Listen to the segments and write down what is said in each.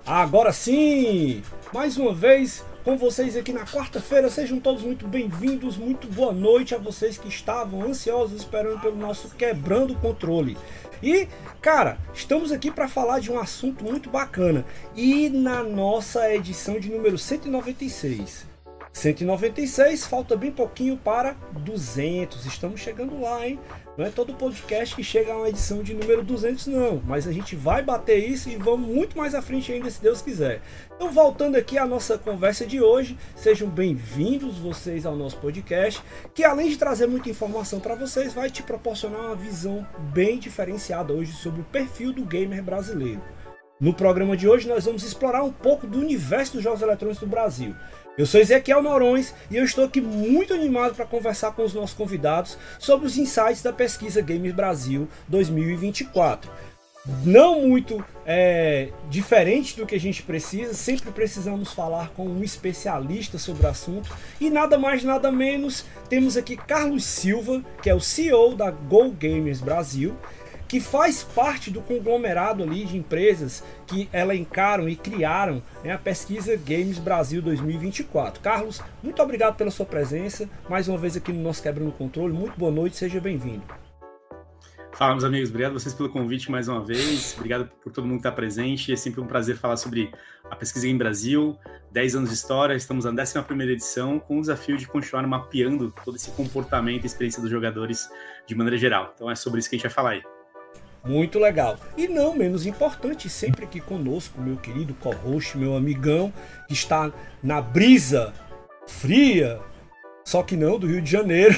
Agora sim! Mais uma vez com vocês aqui na quarta-feira. Sejam todos muito bem-vindos, muito boa noite a vocês que estavam ansiosos esperando pelo nosso Quebrando o Controle. E, cara, estamos aqui para falar de um assunto muito bacana. E na nossa edição de número 196. 196, falta bem pouquinho para 200. Estamos chegando lá, hein? Não é todo podcast que chega a uma edição de número 200, não. Mas a gente vai bater isso e vamos muito mais à frente ainda, se Deus quiser. Então, voltando aqui à nossa conversa de hoje, sejam bem-vindos vocês ao nosso podcast, que além de trazer muita informação para vocês, vai te proporcionar uma visão bem diferenciada hoje sobre o perfil do gamer brasileiro. No programa de hoje, nós vamos explorar um pouco do universo dos jogos eletrônicos do Brasil. Eu sou Ezequiel Noronha e eu estou aqui muito animado para conversar com os nossos convidados sobre os insights da pesquisa Games Brasil 2024. Não muito diferente do que a gente precisa, sempre precisamos falar com um especialista sobre o assunto. E nada mais nada menos, temos aqui Carlos Silva, que é o CEO da Go Gamers Brasil, que faz parte do conglomerado ali de empresas que elencaram e criaram, né, a pesquisa Games Brasil 2024. Carlos, muito obrigado pela sua presença, mais uma vez aqui no nosso Quebrando o Controle. Muito boa noite, seja bem-vindo. Fala, meus amigos, obrigado a vocês pelo convite mais uma vez, obrigado por todo mundo que está presente, é sempre um prazer falar sobre a pesquisa Game Brasil, 10 anos de história, estamos na 11ª edição, com o desafio de continuar mapeando todo esse comportamento e experiência dos jogadores de maneira geral, então é sobre isso que a gente vai falar aí. Muito legal. E não menos importante, sempre aqui conosco, meu querido co-host, meu amigão, que está na brisa fria, só que não, do Rio de Janeiro.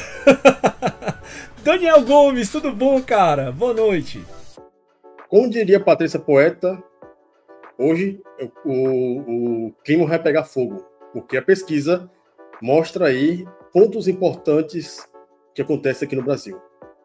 Daniel Gomes, tudo bom, cara? Boa noite. Como diria Patrícia Poeta, hoje o clima vai pegar fogo, porque a pesquisa mostra aí pontos importantes que acontecem aqui no Brasil.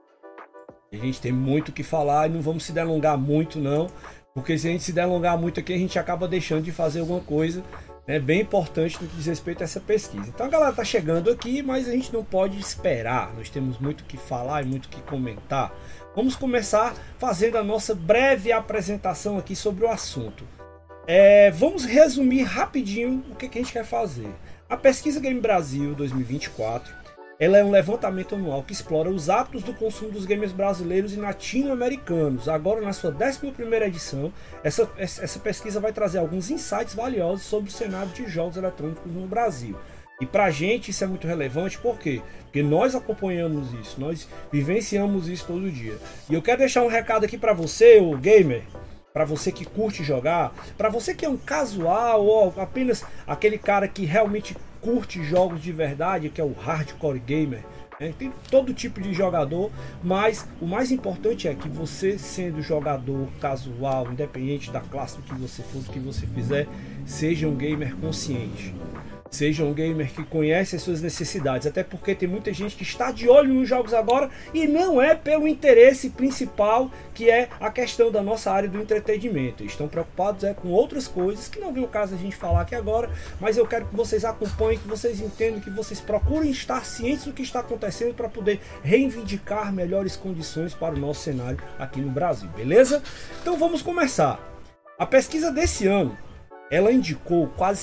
A gente tem muito o que falar e não vamos se delongar muito, não, porque se a gente se delongar muito aqui, a gente acaba deixando de fazer alguma coisa, né, bem importante no que diz respeito a essa pesquisa. Então a galera tá chegando aqui, mas a gente não pode esperar, nós temos muito o que falar e muito o que comentar. Vamos começar fazendo a nossa breve apresentação aqui sobre o assunto. Vamos resumir rapidinho o que a gente quer fazer. A pesquisa Game Brasil 2024, ela é um levantamento anual que explora os hábitos do consumo dos gamers brasileiros e latino-americanos. Agora, na sua 11ª edição, essa pesquisa vai trazer alguns insights valiosos sobre o cenário de jogos eletrônicos no Brasil. E pra gente isso é muito relevante, por quê? Porque nós acompanhamos isso, nós vivenciamos isso todo dia. E eu quero deixar um recado aqui pra você, o gamer, para você que curte jogar, para você que é um casual ou apenas aquele cara que realmente curte jogos de verdade, que é o hardcore gamer, né? Tem todo tipo de jogador, mas o mais importante é que você, sendo jogador casual, independente da classe do que você for, do que você fizer, seja um gamer consciente. Seja um gamer que conhece as suas necessidades, até porque tem muita gente que está de olho nos jogos agora e não é pelo interesse principal, que é a questão da nossa área do entretenimento. Estão preocupados com outras coisas que não vem o caso a gente falar aqui agora, mas eu quero que vocês acompanhem, que vocês entendam, que vocês procurem estar cientes do que está acontecendo para poder reivindicar melhores condições para o nosso cenário aqui no Brasil, beleza? Então vamos começar. A pesquisa desse ano, ela indicou quase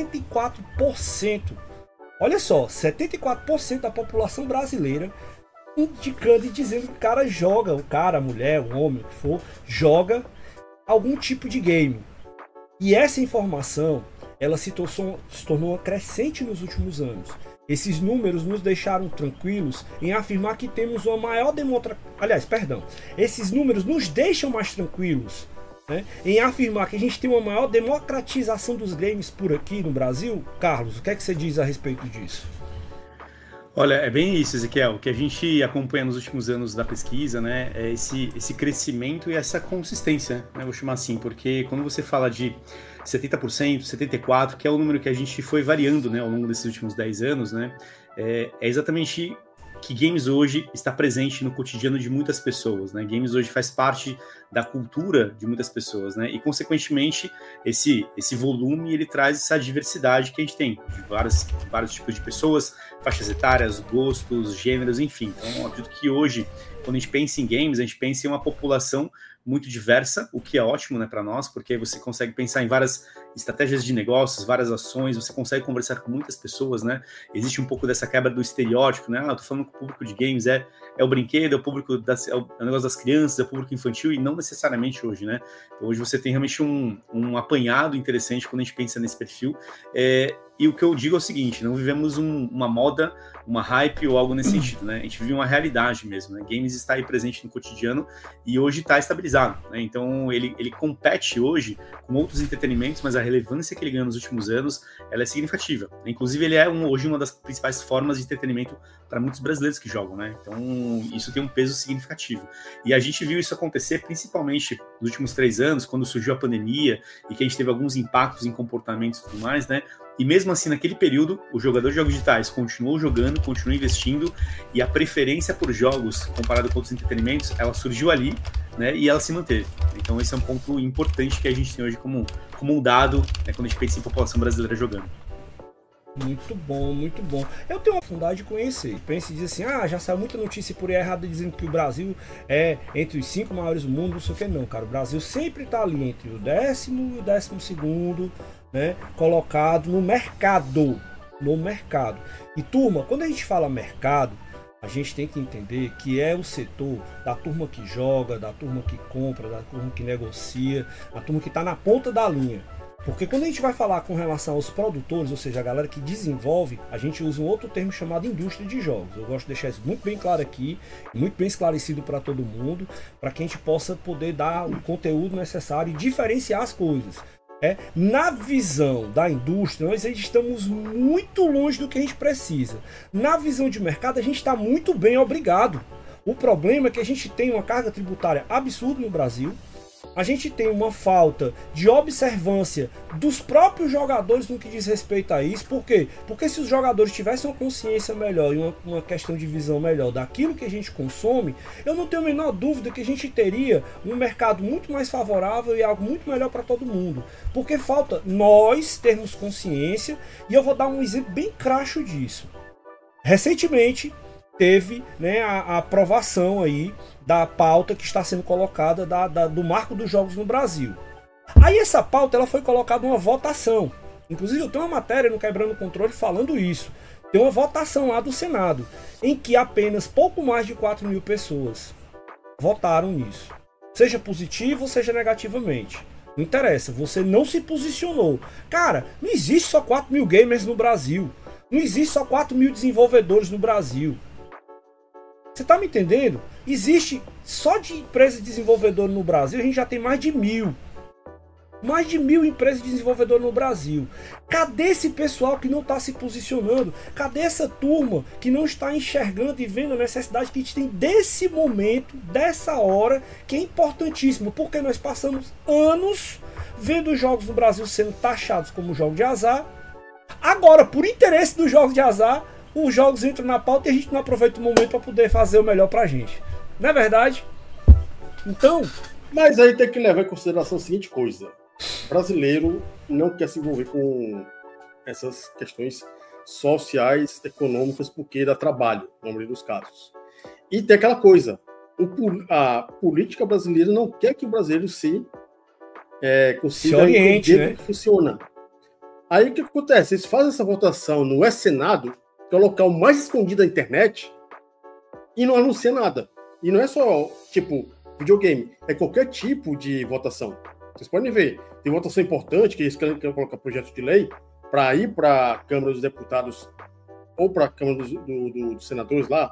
74%, olha só, 74% da população brasileira indicando e dizendo que o cara joga, a mulher, o homem, o que for, joga algum tipo de game. E essa informação, ela se tornou crescente nos últimos anos. Esses números nos deixaram tranquilos em afirmar que temos uma maior esses números nos deixam mais tranquilos, né, em afirmar que a gente tem uma maior democratização dos games por aqui no Brasil. Carlos, o que é que você diz a respeito disso? Olha, é bem isso, Ezequiel. O que a gente acompanha nos últimos anos da pesquisa, né, é esse crescimento e essa consistência, né, vou chamar assim, porque quando você fala de 70%, 74%, que é o número que a gente foi variando, né, ao longo desses últimos 10 anos, né, é exatamente que games hoje está presente no cotidiano de muitas pessoas, né? Games hoje faz parte da cultura de muitas pessoas, né? E, consequentemente, esse volume, ele traz essa diversidade que a gente tem, de vários tipos de pessoas, faixas etárias, gostos, gêneros, enfim. Então, eu acredito que hoje, quando a gente pensa em games, a gente pensa em uma população muito diversa, o que é ótimo, né, para nós, porque você consegue pensar em várias estratégias de negócios, várias ações, você consegue conversar com muitas pessoas, né? Existe um pouco dessa quebra do estereótipo, né? Eu tô falando que o público de games é o brinquedo, é o público é o negócio das crianças, é o público infantil, e não necessariamente hoje, né? Então, hoje você tem realmente um apanhado interessante quando a gente pensa nesse perfil. E o que eu digo é o seguinte, não vivemos uma moda, uma hype ou algo nesse sentido, né? A gente vive uma realidade mesmo, né? Games está aí presente no cotidiano e hoje está estabilizado, né? Então ele compete hoje com outros entretenimentos, mas a relevância que ele ganhou nos últimos anos, ela é significativa. Inclusive ele é hoje uma das principais formas de entretenimento para muitos brasileiros que jogam, né? Então isso tem um peso significativo. E a gente viu isso acontecer principalmente nos últimos 3 anos, quando surgiu a pandemia e que a gente teve alguns impactos em comportamentos e tudo mais, né? E mesmo assim, naquele período, o jogador de jogos digitais continuou jogando, continuou investindo, e a preferência por jogos, comparado com outros entretenimentos, ela surgiu ali, né, e ela se manteve. Então esse é um ponto importante que a gente tem hoje como um dado, né, quando a gente pensa em população brasileira jogando. Muito bom, muito bom. Eu tenho uma vontade de conhecer. Pensa e diz assim, já saiu muita notícia por aí errada dizendo que o Brasil é entre os 5 maiores do mundo, não sei o que não, cara. O Brasil sempre tá ali entre o 10º e o 12º, né, colocado no mercado. E turma, quando a gente fala mercado, a gente tem que entender que é o setor da turma que joga, da turma que compra, da turma que negocia, da turma que está na ponta da linha. Porque quando a gente vai falar com relação aos produtores, ou seja, a galera que desenvolve, a gente usa um outro termo chamado indústria de jogos. Eu gosto de deixar isso muito bem claro aqui, muito bem esclarecido para todo mundo, para que a gente possa poder dar o conteúdo necessário e diferenciar as coisas. Na visão da indústria, nós estamos muito longe do que a gente precisa. Na visão de mercado, a gente está muito bem, obrigado. O problema é que a gente tem uma carga tributária absurda no Brasil. A gente tem uma falta de observância dos próprios jogadores no que diz respeito a isso. Por quê? Porque se os jogadores tivessem uma consciência melhor e uma questão de visão melhor daquilo que a gente consome, eu não tenho a menor dúvida que a gente teria um mercado muito mais favorável e algo muito melhor para todo mundo. Porque falta nós termos consciência, e eu vou dar um exemplo bem cracho disso. Recentemente teve, né, a aprovação aí da pauta que está sendo colocada do marco dos jogos no Brasil. Aí essa pauta ela foi colocada uma votação. Inclusive eu tenho uma matéria no Quebrando o Controle falando isso. Tem uma votação lá do Senado, em que apenas pouco mais de 4 mil pessoas votaram nisso. Seja positivo, seja negativamente. Não interessa, você não se posicionou. Cara, não existe só 4 mil gamers no Brasil. Não existe só 4 mil desenvolvedores no Brasil. Você tá me entendendo? Existe, só de empresas desenvolvedoras no Brasil, a gente já tem mais de 1.000. Mais de 1.000 empresas desenvolvedoras no Brasil. Cadê esse pessoal que não está se posicionando? Cadê essa turma que não está enxergando e vendo a necessidade que a gente tem desse momento, dessa hora, que é importantíssimo? Porque nós passamos anos vendo os jogos no Brasil sendo taxados como jogos de azar. Agora, por interesse dos jogos de azar, os jogos entram na pauta e a gente não aproveita o momento para poder fazer o melhor pra gente. Não é verdade? Então... Mas aí tem que levar em consideração a seguinte coisa. O brasileiro não quer se envolver com essas questões sociais, econômicas, porque dá trabalho, na maioria dos casos. E tem aquela coisa. A política brasileira não quer que o brasileiro consiga entender, né? Que funciona. Aí o que acontece? Eles fazem essa votação no Senado, que é o local mais escondido da internet, e não anuncia nada. E não é só, tipo, videogame, é qualquer tipo de votação. Vocês podem ver, tem votação importante, que eles querem colocar projeto de lei para ir para a Câmara dos Deputados ou para a Câmara dos Senadores lá,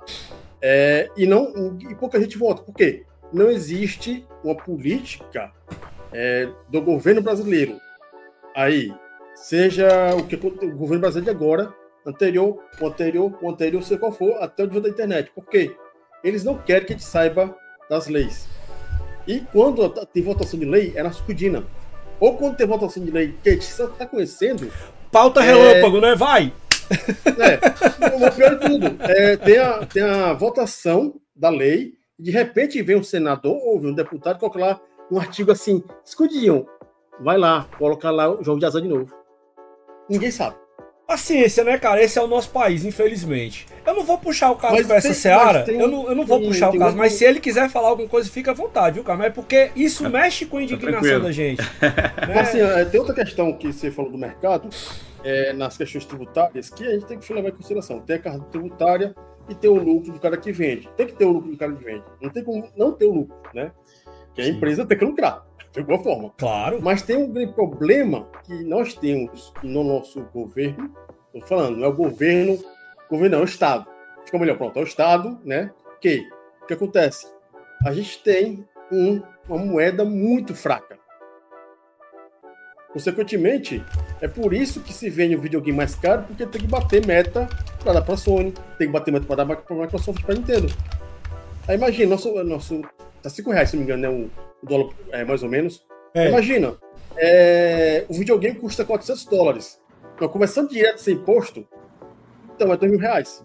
e pouca gente vota. Por quê? Não existe uma política do governo brasileiro. Aí, seja o que o governo brasileiro de agora, o anterior, sei qual for, até o dia da internet. Por quê? Eles não querem que a gente saiba das leis. E quando tem votação de lei, é na surdina. Ou quando tem votação de lei que a gente está conhecendo... Pauta relâmpago, né? Vai! O pior de tudo, tem a votação da lei, e de repente vem um senador ou vem um deputado colocar lá um artigo assim, escondidinho, vai lá, colocar lá o jogo de azar de novo. Ninguém sabe. Paciência, né, cara? Esse é o nosso país, infelizmente. Eu não vou puxar o caso pra essa seara. Eu não vou puxar o caso, mas se ele quiser falar alguma coisa, fica à vontade, viu, cara? Mas é porque isso mexe com a indignação da gente. Né? Assim, tem outra questão que você falou do mercado, nas questões tributárias, que a gente tem que levar em consideração. Tem a carga tributária e tem o lucro do cara que vende. Tem que ter o lucro do cara que vende. Não tem como não ter o lucro, né? Que a empresa tem que lucrar, de alguma forma. Claro. Mas tem um grande problema que nós temos no nosso governo. Estou falando, não é o governo não, é o Estado. Fica melhor, pronto, é o Estado, né? O que acontece? A gente tem uma moeda muito fraca. Consequentemente, é por isso que se vende o videogame mais caro, porque tem que bater meta para dar para a Sony, tem que bater meta para dar para a Microsoft, para a Nintendo. Aí imagina, nosso tá R$5, se não me engano, né? O dólar mais ou menos. Imagina, o videogame custa $400. Então, começando direto sem imposto, então é R$2.000.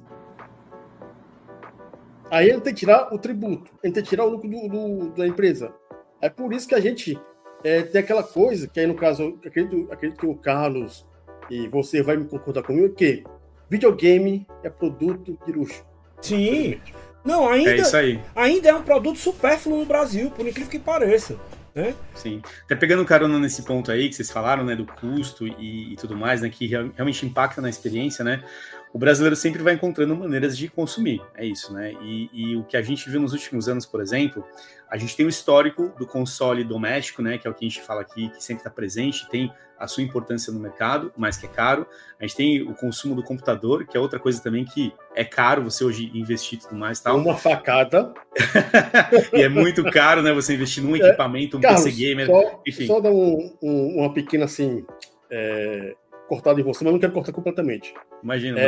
Aí ele tem que tirar o tributo, ele tem que tirar o lucro da empresa. É por isso que a gente tem aquela coisa, que aí no caso, acredito que o Carlos e você vai me concordar comigo, que videogame é produto de luxo. Sim. Não, ainda é um produto supérfluo no Brasil, por incrível que pareça. Né? Sim. Até pegando carona nesse ponto aí que vocês falaram, né, do custo e tudo mais, né, que realmente impacta na experiência, né? O brasileiro sempre vai encontrando maneiras de consumir, é isso, né? E o que a gente viu nos últimos anos, por exemplo, a gente tem o histórico do console doméstico, né, que é o que a gente fala aqui, que sempre está presente, tem a sua importância no mercado, mas que é caro. A gente tem o consumo do computador, que é outra coisa também que é caro você hoje investir e tudo mais. Tal. Uma facada. E é muito caro, né, você investir num equipamento, um Carlos, PC gamer, enfim. Só dar uma pequena, assim, cortada em você, mas não quero cortar completamente. Imagina.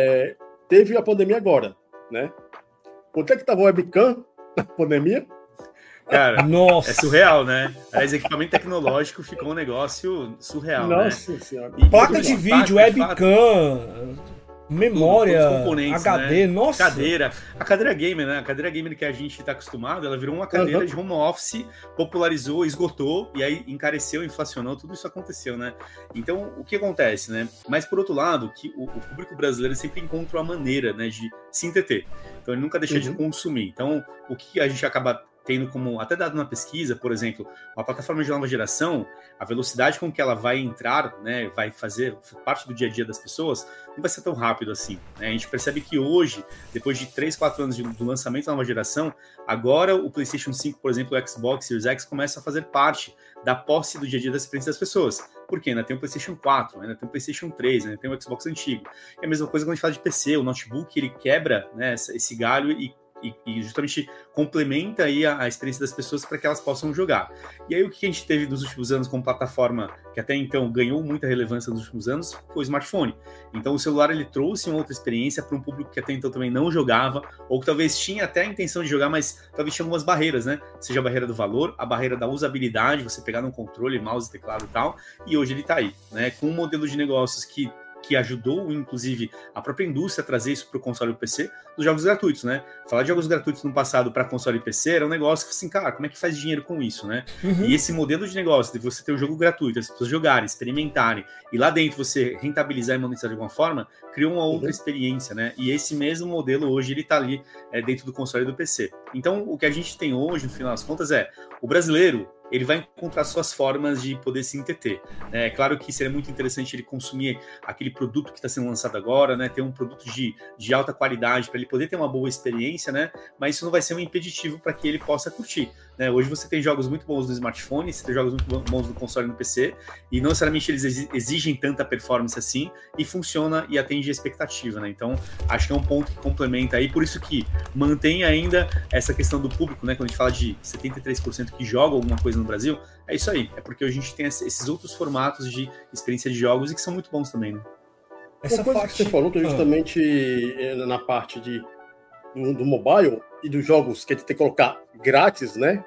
Teve a pandemia agora, né? Quanto é que estava o webcam na pandemia? Cara, nossa. É surreal, né? Aliás, equipamento tecnológico ficou um negócio surreal, nossa, né? Senhora. Placa de vídeo, webcam, memória, HD, né? Nossa. A cadeira gamer, né? A cadeira gamer que a gente está acostumado, ela virou uma cadeira de home office, popularizou, esgotou, e aí encareceu, inflacionou, tudo isso aconteceu, né? Então, o que acontece, né? Mas, por outro lado, que o público brasileiro sempre encontra uma maneira, né, de se entreter. Então, ele nunca deixa de consumir. Então, o que a gente acaba tendo como, até dado na pesquisa, por exemplo, uma plataforma de nova geração, a velocidade com que ela vai entrar, né, vai fazer parte do dia a dia das pessoas, não vai ser tão rápido assim. Né? A gente percebe que hoje, depois de 3, 4 anos do lançamento da nova geração, agora o PlayStation 5, por exemplo, o Xbox Series X começa a fazer parte da posse do dia a dia da experiência das pessoas. Porque ainda tem o PlayStation 4, ainda tem o PlayStation 3, ainda tem o Xbox antigo. É a mesma coisa quando a gente fala de PC, o notebook, ele quebra, né, esse galho e justamente complementa aí a experiência das pessoas para que elas possam jogar. E aí o que a gente teve nos últimos anos como plataforma, que até então ganhou muita relevância nos últimos anos, foi o smartphone. Então o celular ele trouxe uma outra experiência para um público que até então também não jogava, ou que talvez tinha até a intenção de jogar, mas talvez tinha algumas barreiras, né? Seja a barreira do valor, a barreira da usabilidade, você pegar no controle, mouse, teclado e tal, e hoje ele está aí, né? Com um modelo de negócios que ajudou, inclusive, a própria indústria a trazer isso para o console e o PC, dos jogos gratuitos, né? Falar de jogos gratuitos no passado para console e PC era um negócio que, assim, cara, como é que faz dinheiro com isso, né? E esse modelo de negócio, de você ter um jogo gratuito, as pessoas jogarem, experimentarem, e lá dentro você rentabilizar e monetizar de alguma forma, criou uma outra experiência, né? E esse mesmo modelo hoje, ele tá ali dentro do console e do PC. Então, o que a gente tem hoje, no final das contas, o brasileiro, ele vai encontrar suas formas de poder se entreter. É claro que seria muito interessante ele consumir aquele produto que está sendo lançado agora, né? Ter um produto de alta qualidade para ele poder ter uma boa experiência, né? Mas isso não vai ser um impeditivo para que ele possa curtir. Né? Hoje você tem jogos muito bons no smartphone, você tem jogos muito bons no console e no PC, e não necessariamente eles exigem tanta performance assim, e funciona e atende a expectativa, né? Então, acho que é um ponto que complementa aí, por isso que mantém ainda essa questão do público, né? Quando a gente fala de 73% que jogam alguma coisa no Brasil, é isso aí, é porque a gente tem esses outros formatos de experiência de jogos e que são muito bons também, né? Essa coisa que você falou, que justamente na parte do mobile e dos jogos que a gente tem que colocar grátis, né?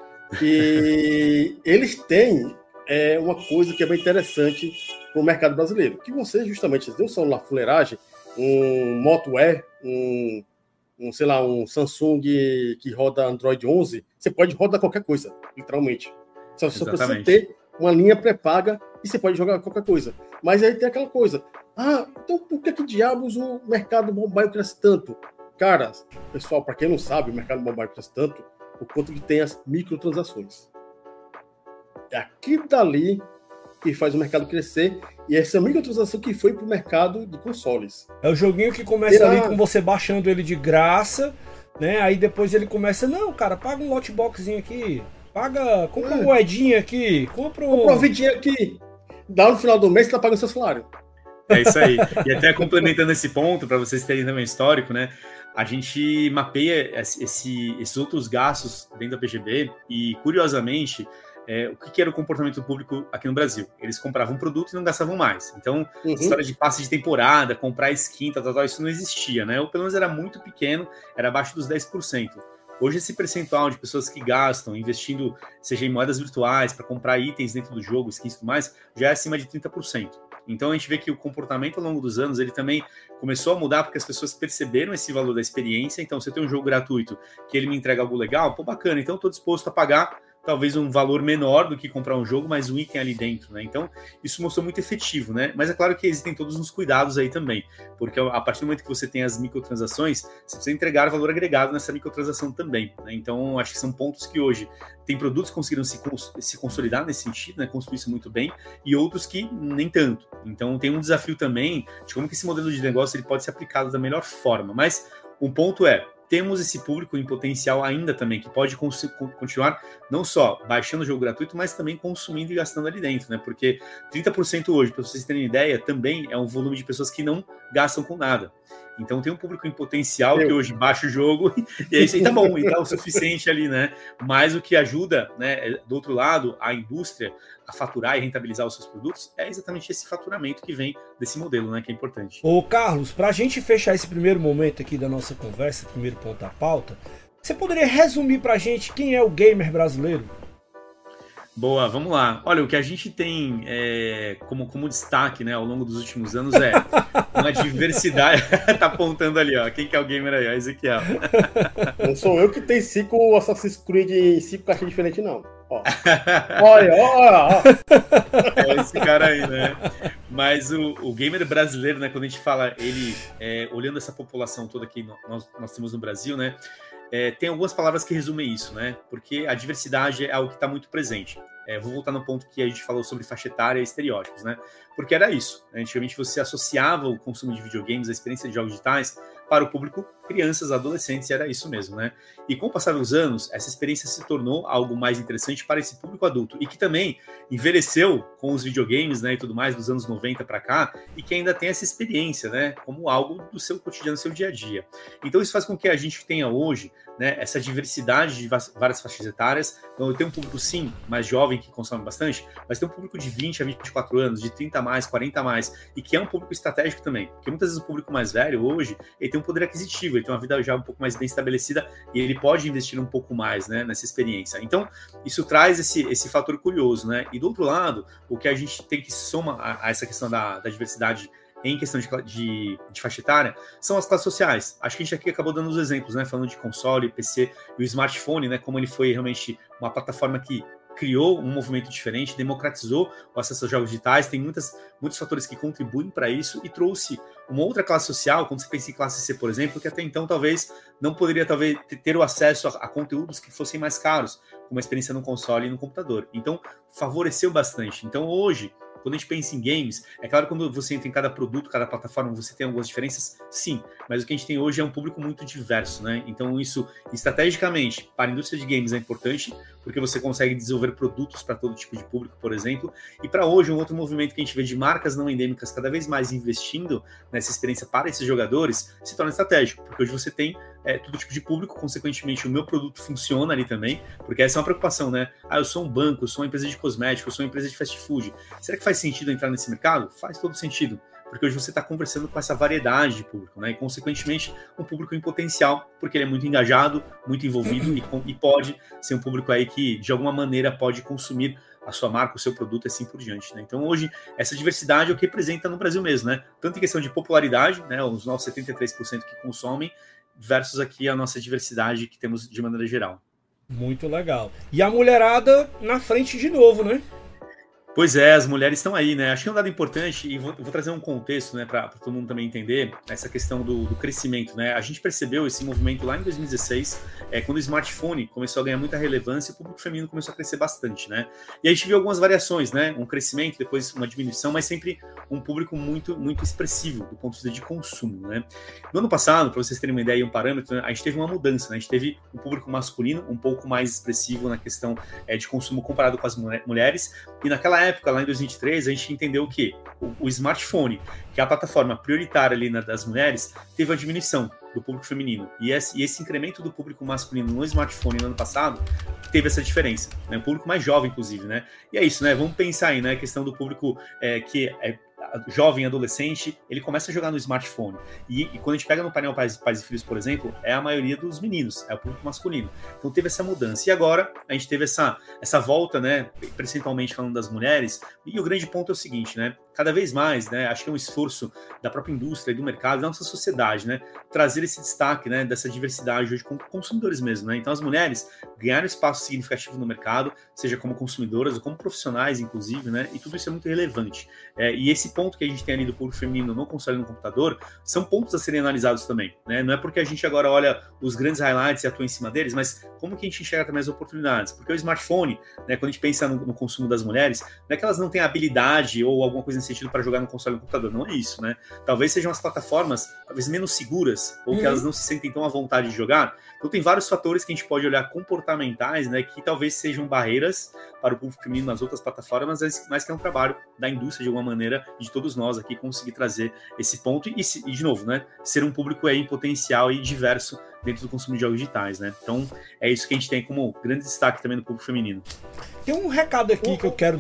E eles têm uma coisa que é bem interessante para o mercado brasileiro, que você justamente deu só na fuleiragem, um Moto E, sei lá, um Samsung que roda Android 11, você pode rodar qualquer coisa, literalmente. Só precisa ter uma linha pré-paga e você pode jogar qualquer coisa. Mas aí tem aquela coisa, Ah, então por que diabos o mercado mobile cresce tanto? Cara, pessoal, para quem não sabe, o mercado mobile cresce tanto por conta que tem as microtransações. É aqui dali que faz o mercado crescer, e essa microtransação que foi para o mercado de consoles. É o joguinho que começa ali com você baixando ele de graça, né? Aí depois ele começa, não, cara, paga um lotboxzinho aqui, compra uma moedinha aqui, compra uma vidinha aqui. Dá no final do mês, você tá pagando seu salário. É isso aí. E até complementando esse ponto, para vocês terem também histórico, né? A gente mapeia esses outros gastos dentro da PGB e, curiosamente, o que era o comportamento do público aqui no Brasil? Eles compravam um produto e não gastavam mais. Então, história de passe de temporada, comprar skin, tal, isso não existia, né? Ou pelo menos era muito pequeno, era abaixo dos 10%. Hoje, esse percentual de pessoas que gastam, investindo, seja em moedas virtuais, para comprar itens dentro do jogo, skins e tudo mais, já é acima de 30%. Então, a gente vê que o comportamento ao longo dos anos, ele também começou a mudar porque as pessoas perceberam esse valor da experiência. Então, se eu tenho um jogo gratuito que ele me entrega algo legal, pô, bacana, então eu estou disposto a pagar talvez um valor menor do que comprar um jogo, mas um item ali dentro, né? Então, isso mostrou muito efetivo, né? Mas é claro que existem todos os cuidados aí também, porque a partir do momento que você tem as microtransações, você precisa entregar valor agregado nessa microtransação também, né? Então, acho que são pontos que hoje tem produtos que conseguiram se consolidar nesse sentido, né? Construir isso muito bem, e outros que nem tanto. Então, tem um desafio também de como que esse modelo de negócio ele pode ser aplicado da melhor forma, mas um ponto temos esse público em potencial ainda também, que pode continuar não só baixando o jogo gratuito, mas também consumindo e gastando ali dentro, né? Porque 30% hoje, para vocês terem ideia, também é um volume de pessoas que não gastam com nada. Então tem um público em potencial que hoje baixa o jogo e é isso aí, tá bom, e tá o suficiente ali, né? Mas o que ajuda, né, do outro lado, a indústria a faturar e rentabilizar os seus produtos é exatamente esse faturamento que vem desse modelo, né, que é importante. Ô Carlos, pra gente fechar esse primeiro momento aqui da nossa conversa, primeiro ponto da pauta, você poderia resumir pra gente quem é o gamer brasileiro? Boa, vamos lá. Olha, o que a gente tem como destaque, né, ao longo dos últimos anos é uma diversidade. Tá apontando ali, ó. Quem que é o gamer aí? Ó, Ezequiel. Não sou eu que tenho 5 Assassin's Creed em 5 caixas diferentes, não. Ó. Olha. É esse cara aí, né? Mas o gamer brasileiro, né, quando a gente fala ele, olhando essa população toda que nós temos no Brasil, né? Tem algumas palavras que resumem isso, né? Porque a diversidade é algo que está muito presente. Vou voltar no ponto que a gente falou sobre faixa etária e estereótipos, né? Porque era isso. Antigamente você associava o consumo de videogames, a experiência de jogos digitais, para o público crianças, adolescentes, e era isso mesmo, né? E com o passar dos anos, essa experiência se tornou algo mais interessante para esse público adulto e que também envelheceu com os videogames, né, e tudo mais dos anos 90 para cá e que ainda tem essa experiência, né, como algo do seu cotidiano, do seu dia a dia. Então isso faz com que a gente tenha hoje, né, essa diversidade de várias faixas etárias. Então eu tenho um público sim mais jovem que consome bastante, mas tem um público de 20 a 24 anos, de 30 a mais, 40 a mais, e que é um público estratégico também, porque muitas vezes o público mais velho hoje, ele tem um poder aquisitivo, ele tem uma vida já um pouco mais bem estabelecida e ele pode investir um pouco mais, né, nessa experiência. Então, isso traz esse fator curioso, né? E do outro lado, o que a gente tem que somar a essa questão da diversidade em questão de faixa etária são as classes sociais. Acho que a gente aqui acabou dando os exemplos, né? Falando de console, PC e o smartphone, né? Como ele foi realmente uma plataforma que criou um movimento diferente, democratizou o acesso aos jogos digitais, tem muitos fatores que contribuem para isso e trouxe uma outra classe social, quando você pensa em classe C, por exemplo, que até então talvez não poderia ter o acesso a conteúdos que fossem mais caros, como a experiência no console e no computador. Então, favoreceu bastante. Então, hoje, quando a gente pensa em games, é claro que quando você entra em cada produto, cada plataforma, você tem algumas diferenças, sim, mas o que a gente tem hoje é um público muito diverso, né? Então isso, estrategicamente, para a indústria de games é importante, porque você consegue desenvolver produtos para todo tipo de público, por exemplo, e para hoje um outro movimento que a gente vê de marcas não endêmicas cada vez mais investindo nessa experiência para esses jogadores, se torna estratégico, porque hoje você tem todo tipo de público, consequentemente o meu produto funciona ali também, porque essa é uma preocupação, né? Ah, eu sou um banco, eu sou uma empresa de cosméticos, eu sou uma empresa de fast food. Será que faz sentido entrar nesse mercado? Faz todo sentido, porque hoje você está conversando com essa variedade de público, né? E consequentemente um público em potencial, porque ele é muito engajado, muito envolvido e pode ser um público aí que de alguma maneira pode consumir a sua marca, o seu produto, assim por diante, né? Então hoje essa diversidade é o que representa no Brasil mesmo, né? Tanto em questão de popularidade, né? Os nossos 73% que consomem, versus aqui a nossa diversidade que temos de maneira geral. Muito legal. E a mulherada na frente de novo, né? Pois é, as mulheres estão aí, né? Acho que é um dado importante, e vou trazer um contexto, né, para todo mundo também entender essa questão do crescimento, né? A gente percebeu esse movimento lá em 2016, quando o smartphone começou a ganhar muita relevância, o público feminino começou a crescer bastante, né? E a gente viu algumas variações, né? Um crescimento, depois uma diminuição, mas sempre um público muito, muito expressivo do ponto de vista de consumo, né? No ano passado, para vocês terem uma ideia e um parâmetro, a gente teve uma mudança, né? A gente teve um público masculino um pouco mais expressivo na questão de consumo comparado com as mulheres, e naquela época, lá em 2023, a gente entendeu que o smartphone, que é a plataforma prioritária ali das mulheres, teve uma diminuição do público feminino. E esse incremento do público masculino no smartphone no ano passado teve essa diferença, né? O público mais jovem, inclusive, né? E é isso, né? Vamos pensar aí, né? A questão do público que é jovem, adolescente, ele começa a jogar no smartphone. E quando a gente pega no painel Pais e Filhos, por exemplo, é a maioria dos meninos, é o público masculino. Então teve essa mudança. E agora a gente teve essa volta, né, percentualmente falando das mulheres. E o grande ponto é o seguinte, né? Cada vez mais, né, acho que é um esforço da própria indústria e do mercado, da nossa sociedade, né, trazer esse destaque, né, dessa diversidade hoje como consumidores mesmo, né? Então as mulheres ganharam espaço significativo no mercado, seja como consumidoras ou como profissionais, inclusive, né? E tudo isso é muito relevante. E esse ponto que a gente tem ali do público feminino no console e no computador são pontos a serem analisados também, né? Não é porque a gente agora olha os grandes highlights e atua em cima deles, mas como que a gente enxerga também as oportunidades? Porque o smartphone, né, quando a gente pensa no consumo das mulheres, não é que elas não têm habilidade ou alguma coisa nesse sentido para jogar no console e no computador, não é isso, né? Talvez sejam as plataformas talvez menos seguras, ou que elas não se sentem tão à vontade de jogar. Então tem vários fatores que a gente pode olhar comportamentais, né, que talvez sejam barreiras para o público feminino nas outras plataformas, mas que é um trabalho da indústria, de alguma maneira, de todos nós aqui conseguir trazer esse ponto e de novo, né, ser um público aí em potencial e diverso dentro do consumo de jogos digitais, né? Então é isso que a gente tem como grande destaque também no público feminino. Tem um recado aqui que eu quero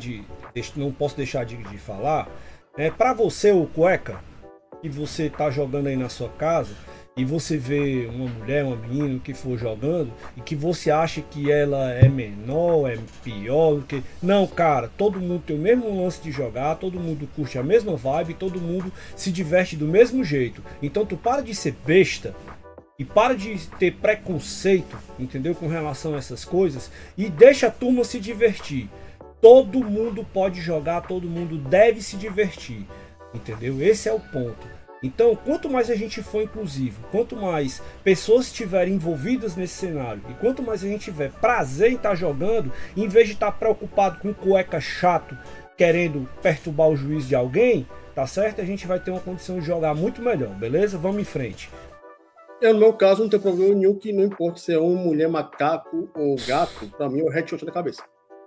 não posso deixar de falar, né? Para você, o Cueca, que você tá jogando aí na sua casa e você vê uma mulher, uma menina que for jogando e que você acha que ela é menor, é pior do que... Não, cara, todo mundo tem o mesmo lance de jogar, todo mundo curte a mesma vibe, todo mundo se diverte do mesmo jeito. Então tu para de ser besta e para de ter preconceito, entendeu, com relação a essas coisas, e deixa a turma se divertir. Todo mundo pode jogar, todo mundo deve se divertir, entendeu? Esse é o ponto. Então, quanto mais a gente for inclusivo, quanto mais pessoas estiverem envolvidas nesse cenário, e quanto mais a gente tiver prazer em estar jogando, em vez de estar preocupado com cueca chato, querendo perturbar o juiz de alguém, tá certo? A gente vai ter uma condição de jogar muito melhor, beleza? Vamos em frente. No meu caso, não tem problema nenhum, que não importa se é homem, mulher, macaco ou gato, pra mim é o headshot na cabeça.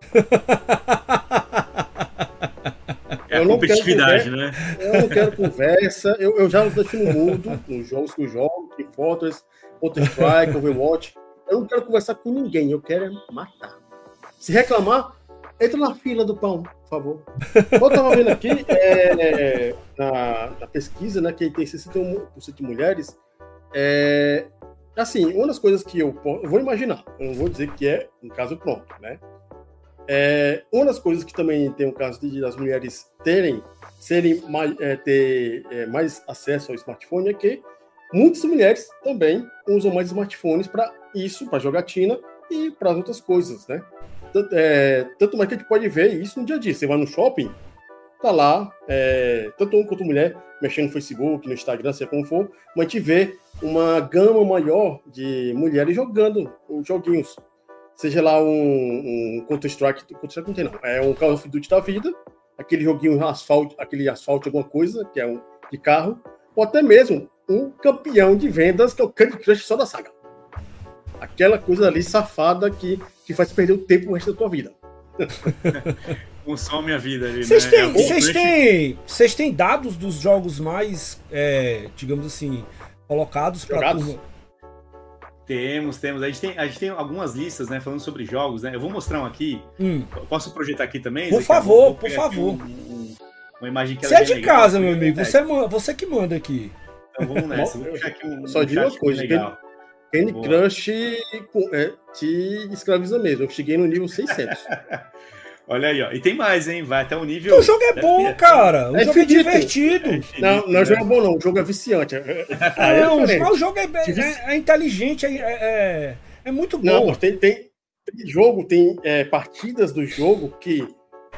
É a competitividade, né? Eu não quero conversa, eu já deixo no mudo, nos jogos que eu jogo, em Fortress, Counter-Strike, Overwatch, eu não quero conversar com ninguém, eu quero matar. Se reclamar, entra na fila do pão, por favor. Eu tava vendo aqui, na pesquisa, né, que tem 61% de mulheres. Assim, uma das coisas que eu vou imaginar, eu não vou dizer que é um caso pronto, né? Uma das coisas que também tem o caso das mulheres ter mais acesso ao smartphone é que muitas mulheres também usam mais smartphones para isso, para jogatina e para outras coisas, né? Tanto mais que a gente pode ver isso no dia a dia. Você vai no shopping, tá lá, tanto homem quanto mulher, mexendo no Facebook, no Instagram, seja como for, mas a gente vê uma gama maior de mulheres jogando os joguinhos. Seja lá um Counter-Strike não tem não, é um Call of Duty da vida, aquele joguinho aquele asfalto alguma coisa, que é um de carro, ou até mesmo um campeão de vendas, que é o Candy Crush só da saga. Aquela coisa ali safada que faz perder o tempo o resto da tua vida. Consome a vida ali, Vocês têm dados dos jogos mais, digamos assim, colocados para a turma? Temos. A gente tem algumas listas, né, falando sobre jogos, né? Eu vou mostrar um aqui. Posso projetar aqui também? Por favor. Uma imagem que você é de casa, meu amigo. Você que manda aqui. Então vamos nessa. Vou puxar aqui só digo uma coisa, Candy Crush te escraviza mesmo. Eu cheguei no nível 600. Olha aí, ó. E tem mais, hein? Vai até o nível... O jogo é bom, cara. O jogo é divertido. Não é jogo bom, não. O jogo é viciante. O jogo é inteligente, é muito bom. Não, tem jogo, tem partidas do jogo que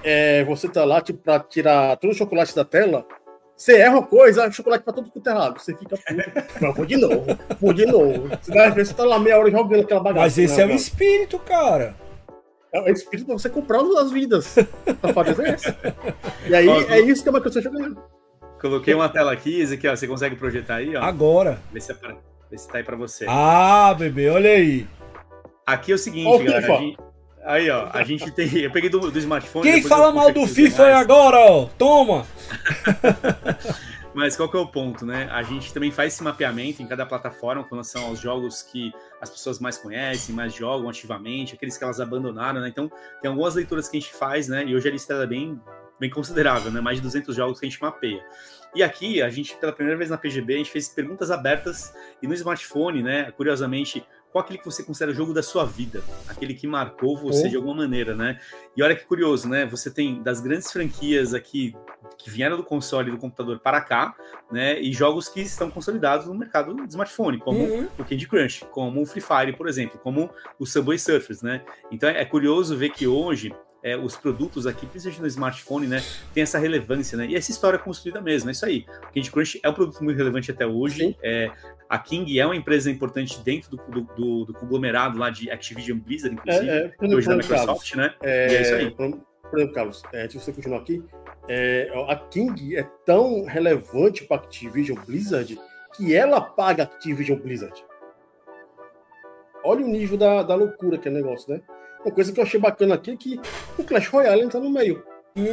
você tá lá, tipo, pra tirar todo o chocolate da tela, você erra uma coisa, o chocolate pra todo quanto é errado. Você fica puto. Mas vou de novo. Você tá lá meia hora jogando aquela bagaça. Mas esse é o espírito, cara. É o espírito pra você comprar as vidas. Pra fazer isso. E aí, é isso que é uma coisa jogando. Coloquei uma tela aqui, Ezequiel, você consegue projetar aí, ó? Agora. Vê se tá aí pra você. Ah, bebê, olha aí. Aqui é o seguinte, galera. Aí, ó, a gente tem... Eu peguei do smartphone... Quem fala mal do FIFA aí agora, ó? Toma! Mas qual que é o ponto, né? A gente também faz esse mapeamento em cada plataforma com relação aos jogos que as pessoas mais conhecem, mais jogam ativamente, aqueles que elas abandonaram, né? Então, tem algumas leituras que a gente faz, né? E hoje a lista é bem considerável, né? Mais de 200 jogos que a gente mapeia. E aqui, a gente, pela primeira vez na PGB, a gente fez perguntas abertas e no smartphone, né? Curiosamente, qual aquele que você considera o jogo da sua vida? Aquele que marcou você de alguma maneira, né? E olha que curioso, né? Você tem das grandes franquias aqui que vieram do console e do computador para cá, né? E jogos que estão consolidados no mercado de smartphone, como o Candy Crush, como o Free Fire, por exemplo, como o Subway Surfers, né? Então é curioso ver que hoje os produtos aqui, principalmente no smartphone, né, tem essa relevância, né? E essa história construída mesmo, é isso aí. O Candy Crush é um produto muito relevante até hoje. A King é uma empresa importante dentro do conglomerado lá de Activision Blizzard, inclusive, hoje da Microsoft, né? E é isso aí. Por exemplo, Carlos, se você continuar aqui, a King é tão relevante para a Activision Blizzard que ela paga a Activision Blizzard. Olha o nível da loucura que é o negócio, né? Uma coisa que eu achei bacana aqui é que o Clash Royale entra no meio.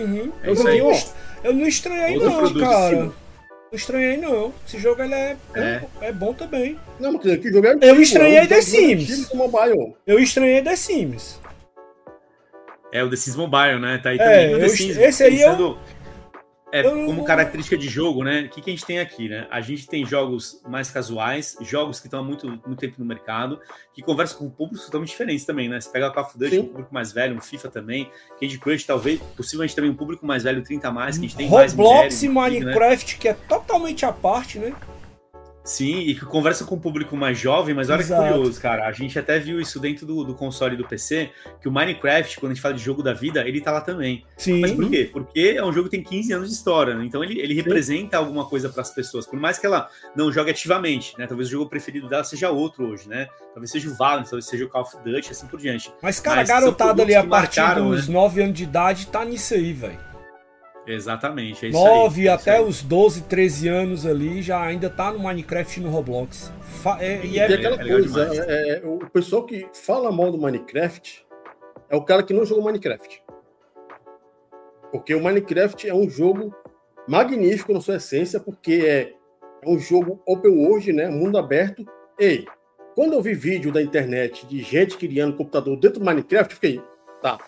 Eu não estranhei não, cara. Não estranhei não. Esse jogo ele é bom também. Não, mas que jogo é antigo, eu estranhei The Sims. Eu estranhei The Sims. É o The Sims Mobile, né? Tá aí também. O The Sims, esse aí como característica de jogo, né? O que a gente tem aqui, né? A gente tem jogos mais casuais, jogos que estão há muito tempo no mercado, que conversam com públicos totalmente diferentes também, né? Você pega o Call of Duty, um público mais velho, um FIFA também, Candy Crush, talvez, possivelmente também um público mais velho, 30 a mais, que a gente tem mais Roblox e Minecraft, né? Que é totalmente à parte, né? Sim, e que conversa com o público mais jovem, mas olha que curioso, cara. A gente até viu isso dentro do console do PC, que o Minecraft, quando a gente fala de jogo da vida, ele tá lá também. Sim. Mas por quê? Porque é um jogo que tem 15 anos de história, né? Então ele representa alguma coisa para as pessoas, por mais que ela não jogue ativamente, né? Talvez o jogo preferido dela seja outro hoje, né? Talvez seja o Valorant, talvez seja o Call of Duty, assim por diante. Mas, cara, a garotada ali a partir dos 9 anos de idade tá nisso aí, velho. Exatamente, é isso 9 aí, até os 12, 13 anos ali, já ainda tá no Minecraft e no Roblox. E aquela coisa, o pessoal que fala mal do Minecraft é o cara que não jogou Minecraft. Porque o Minecraft é um jogo magnífico na sua essência, porque é um jogo open world, né, mundo aberto. Quando eu vi vídeo da internet de gente criando computador dentro do Minecraft, eu fiquei, tá.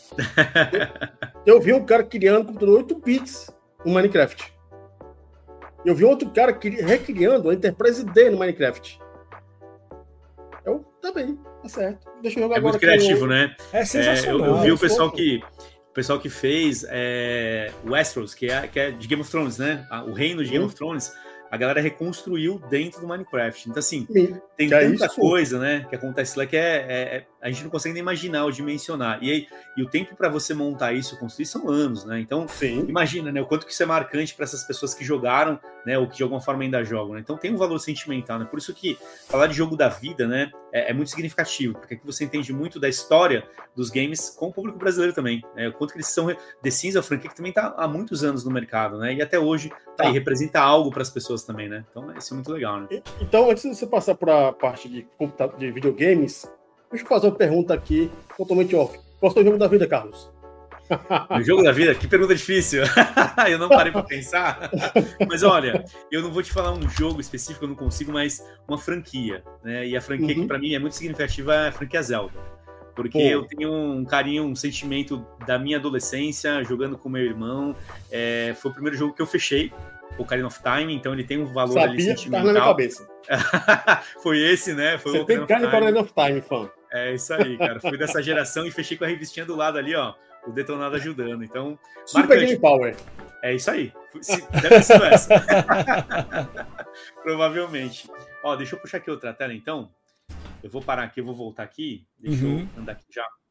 Eu vi um cara criando computador 8 bits no Minecraft. Eu vi outro cara recriando a Enterprise D no Minecraft. Tá bem, tá certo. Deixa eu jogar agora. É muito criativo, né? É sensacional. Eu vi o pessoal que fez Westeros, que é de Game of Thrones, né? O reino de Game of Thrones. A galera reconstruiu dentro do Minecraft. Então, assim, tem tanta coisa, né, que acontece lá que a gente não consegue nem imaginar ou dimensionar. E o tempo para você montar isso, construir, são anos, né? Então, imagina, né, o quanto que isso é marcante para essas pessoas que jogaram, né, ou que de alguma forma ainda jogam, né? Então, tem um valor sentimental, né? Por isso que falar de jogo da vida, né, é muito significativo, porque aqui você entende muito da história dos games com o público brasileiro também, né? O quanto que eles são... The Sims é uma franquia que também está há muitos anos no mercado, né? E até hoje aí, representa algo para as pessoas também, né? Então, isso é muito legal, né? Então, antes de você passar para a parte de videogames, deixa eu fazer uma pergunta aqui, totalmente off. Qual é o seu jogo da vida, Carlos? O jogo da vida? Que pergunta difícil. Eu não parei para pensar. Mas olha, eu não vou te falar um jogo específico, eu não consigo, mas uma franquia, né? E a franquia que para mim é muito significativa é a franquia Zelda. Porque eu tenho um carinho, um sentimento da minha adolescência, jogando com meu irmão. Foi o primeiro jogo que eu fechei, o Ocarina of Time, então ele tem um valor ali sentimental. Tá na minha cabeça. Foi esse, né? Foi Você tem cara de Ocarina of Time, fã. É isso aí, cara. Fui dessa geração e fechei com a revistinha do lado ali, ó. O Detonado ajudando. Então, Super Game Power. É isso aí. Deve ter sido essa. Provavelmente. Ó, deixa eu puxar aqui outra tela, então. Eu vou parar aqui, eu vou voltar aqui. Deixa eu andar aqui já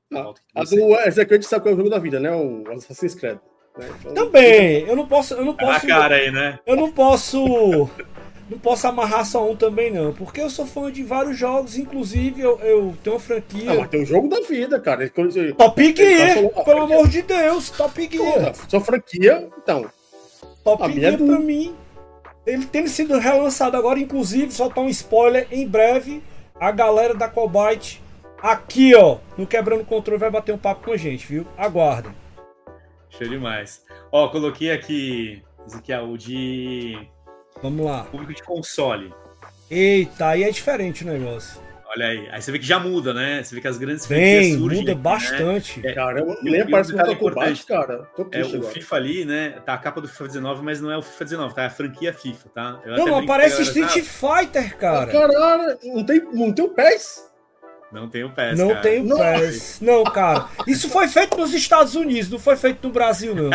A do Execute sabe qual é o jogo da vida, né? O Assassin's Creed. Né? Então, Também, eu não posso. A cara aí, né? Eu não posso. Não posso amarrar só um também, não. Porque eu sou fã de vários jogos, inclusive eu tenho uma franquia. Mas tem um jogo da vida, cara. Top Gear, pelo amor de Deus, Top Gear. Sua franquia, então. Top Gear pra mim. Ele tem sido relançado agora, inclusive, soltar um spoiler em breve. A galera da Cobalt aqui, ó, no Quebrando Controle, vai bater um papo com a gente, viu? Aguardem. Show demais. Ó, coloquei aqui, Ezequiel, o de... Vamos lá. Público de console. Eita, aí é diferente o negócio. Olha aí. Aí você vê que já muda, né? Você vê que as grandes franquias surgem. Muda bastante. Né? Caramba, nem aparece muito importante, cara. Tô triste o agora. FIFA ali, né? Tá a capa do FIFA 19, mas não é o FIFA 19, tá? É a franquia FIFA, tá? Não aparece Street Fighter, cara. Caralho, não tem o PES? Não tem o PES, não cara. Tem o PES. Não, cara. Isso foi feito nos Estados Unidos, não foi feito no Brasil, não.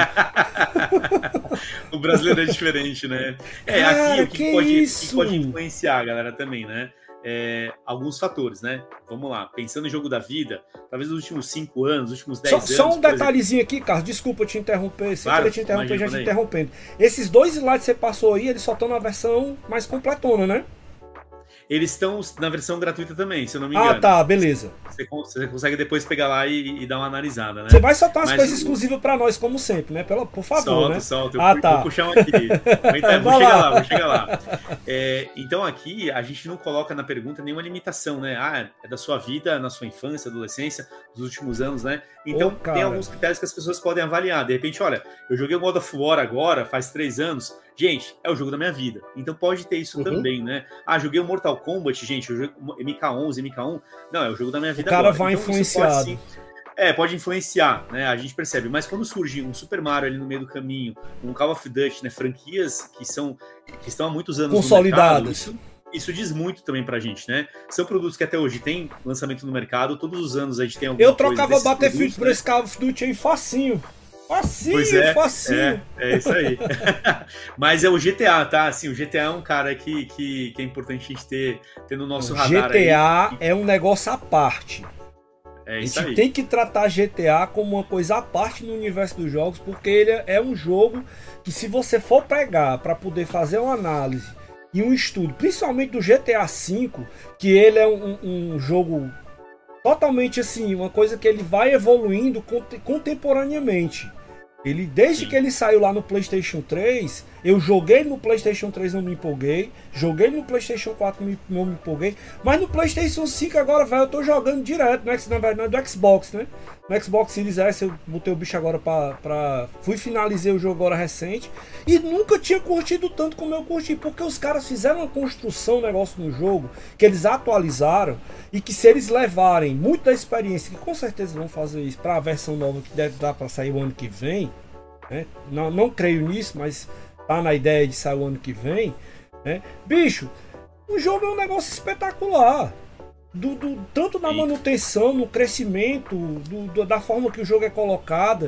O brasileiro é diferente, né? Cara, aqui o que pode influenciar, galera, também, né? Alguns fatores, né? Vamos lá, pensando em jogo da vida, talvez nos últimos 5 anos, nos últimos 10 anos... Só um detalhezinho aqui, Carlos, desculpa te interromper, sem querer te interromper, já te interrompendo. Esses 2 slides que você passou aí, eles só estão na versão mais completona, né? Eles estão na versão gratuita também, se eu não me engano. Ah, tá, beleza. Você consegue depois pegar lá e dar uma analisada, né? Você vai soltar umas coisas exclusivas pra nós, como sempre, né? Por favor, Solta. Tá. Vou puxar um aqui. Vou chegar lá. Então aqui, a gente não coloca na pergunta nenhuma limitação, né? É da sua vida, na sua infância, adolescência, dos últimos anos, né? Então tem alguns critérios que as pessoas podem avaliar. De repente, olha, eu joguei o God of War agora, faz 3 anos. Gente, é o jogo da minha vida. Então pode ter isso também, né? Joguei o Mortal Kombat, gente, eu joguei MK11, MK1. Não, é o jogo da minha vida. O cara agora. vai então, influenciado. Pode influenciar, né? A gente percebe. Mas quando surge um Super Mario ali no meio do caminho, um Call of Duty, né? Franquias que estão há muitos anos consolidadas. No mercado, isso diz muito também pra gente, né? São produtos que até hoje tem lançamento no mercado. Todos os anos a gente tem alguma coisa. Eu trocava Battlefield por esse Call of Duty aí facinho. Facinho. É isso aí. Mas é o GTA, tá? Assim, o GTA é um cara que é importante a gente ter no nosso radar. GTA aí. É um negócio à parte. É isso a gente aí. tem que tratar GTA como uma coisa à parte no universo dos jogos, porque ele é um jogo que, se você for pegar para poder fazer uma análise e um estudo, principalmente do GTA V, que ele é um jogo totalmente assim, uma coisa que ele vai evoluindo contemporaneamente. Ele, desde que ele saiu lá no PlayStation 3, eu joguei no PlayStation 3, não me empolguei. Joguei no PlayStation 4, não me empolguei. Mas no PlayStation 5 agora, velho, eu tô jogando direto, na verdade, do Xbox, né? No Xbox Series S, eu botei o bicho agora finalizei o jogo agora recente. E nunca tinha curtido tanto como eu curti. Porque os caras fizeram uma construção, um negócio no jogo, que eles atualizaram. E que, se eles levarem muito da experiência, que com certeza vão fazer isso para a versão nova que deve dar para sair o ano que vem, né? Não creio nisso, mas tá na ideia de sair o ano que vem, né? Bicho, o jogo é um negócio espetacular. Tanto na manutenção, no crescimento, da forma que o jogo é colocada,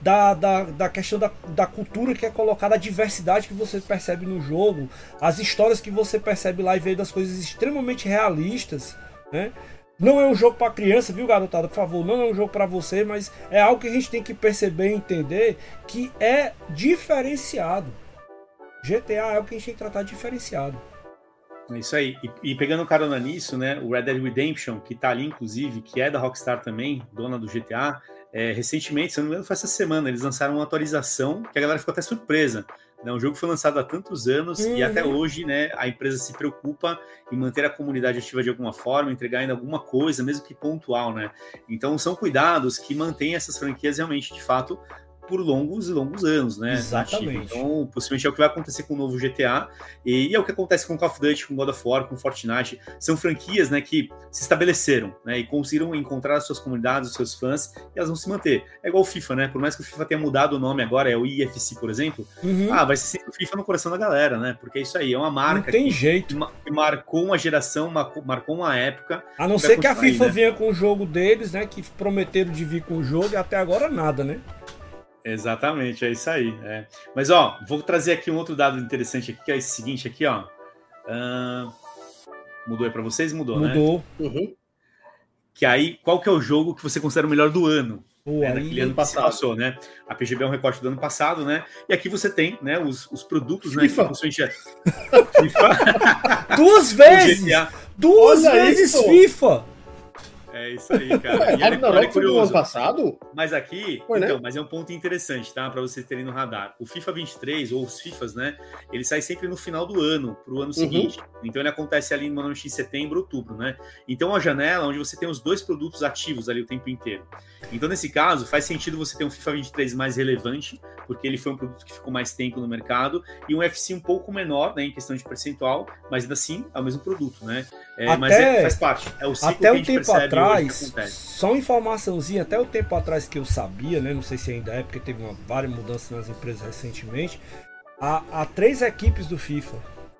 da questão da cultura que é colocada, a diversidade que você percebe no jogo, as histórias que você percebe lá e vê das coisas extremamente realistas, né? Não é um jogo para criança, viu, garotada? Por favor, não é um jogo para você, mas é algo que a gente tem que perceber e entender que é diferenciado. GTA é algo que a gente tem que tratar diferenciado. É isso aí. E pegando carona nisso, né? O Red Dead Redemption, que tá ali, inclusive, que é da Rockstar também, dona do GTA, recentemente, se eu não me engano, foi essa semana, eles lançaram uma atualização que a galera ficou até surpresa. Né? O jogo foi lançado há tantos anos e até hoje, né, a empresa se preocupa em manter a comunidade ativa de alguma forma, entregar ainda alguma coisa, mesmo que pontual, né? Então são cuidados que mantêm essas franquias realmente, de fato, por longos e longos anos, né? Exatamente. Então, possivelmente é o que vai acontecer com o novo GTA e é o que acontece com Call of Duty, com God of War, com Fortnite. São franquias, né, que se estabeleceram, né, e conseguiram encontrar as suas comunidades, os seus fãs, e elas vão se manter. É igual o FIFA, né? Por mais que o FIFA tenha mudado o nome agora, é o IFC, por exemplo, vai ser sempre o FIFA no coração da galera, né? Porque é isso aí, é uma marca. Não tem jeito. Que marcou uma geração, marcou uma época. A não ser que a FIFA venha com o jogo deles, né? Que prometeram de vir com o jogo e até agora nada, né? Exatamente, é isso aí. Mas, ó, vou trazer aqui um outro dado interessante aqui, que é esse seguinte aqui, ó. Mudou aí para vocês? Mudou, né? Mudou. que aí, qual que é o jogo que você considera o melhor do ano? Aí, naquele ano que passou, né? A PGB é um recorte do ano passado, né? E aqui você tem, né, os produtos, FIFA. né? Que FIFA. 2 vezes! 2 vezes isso. FIFA! É isso aí, cara. E Ragnarok foi do ano passado? Mas aqui, foi, então, né? mas é um ponto interessante, tá? Para vocês terem no radar. O FIFA 23, ou os FIFAs, né? Ele sai sempre no final do ano, pro ano seguinte. Então ele acontece ali normalmente em setembro, outubro, né? Então a janela onde você tem os 2 produtos ativos ali o tempo inteiro. Então, nesse caso, faz sentido você ter um FIFA 23 mais relevante, porque ele foi um produto que ficou mais tempo no mercado, e um FC um pouco menor, né, em questão de percentual, mas ainda assim é o mesmo produto, né? Mas faz parte. É o ciclo até que a gente percebe atrás, só uma informaçãozinha, até o tempo atrás que eu sabia, né? Não sei se ainda é, porque teve várias mudanças nas empresas recentemente. Há 3 equipes do FIFA.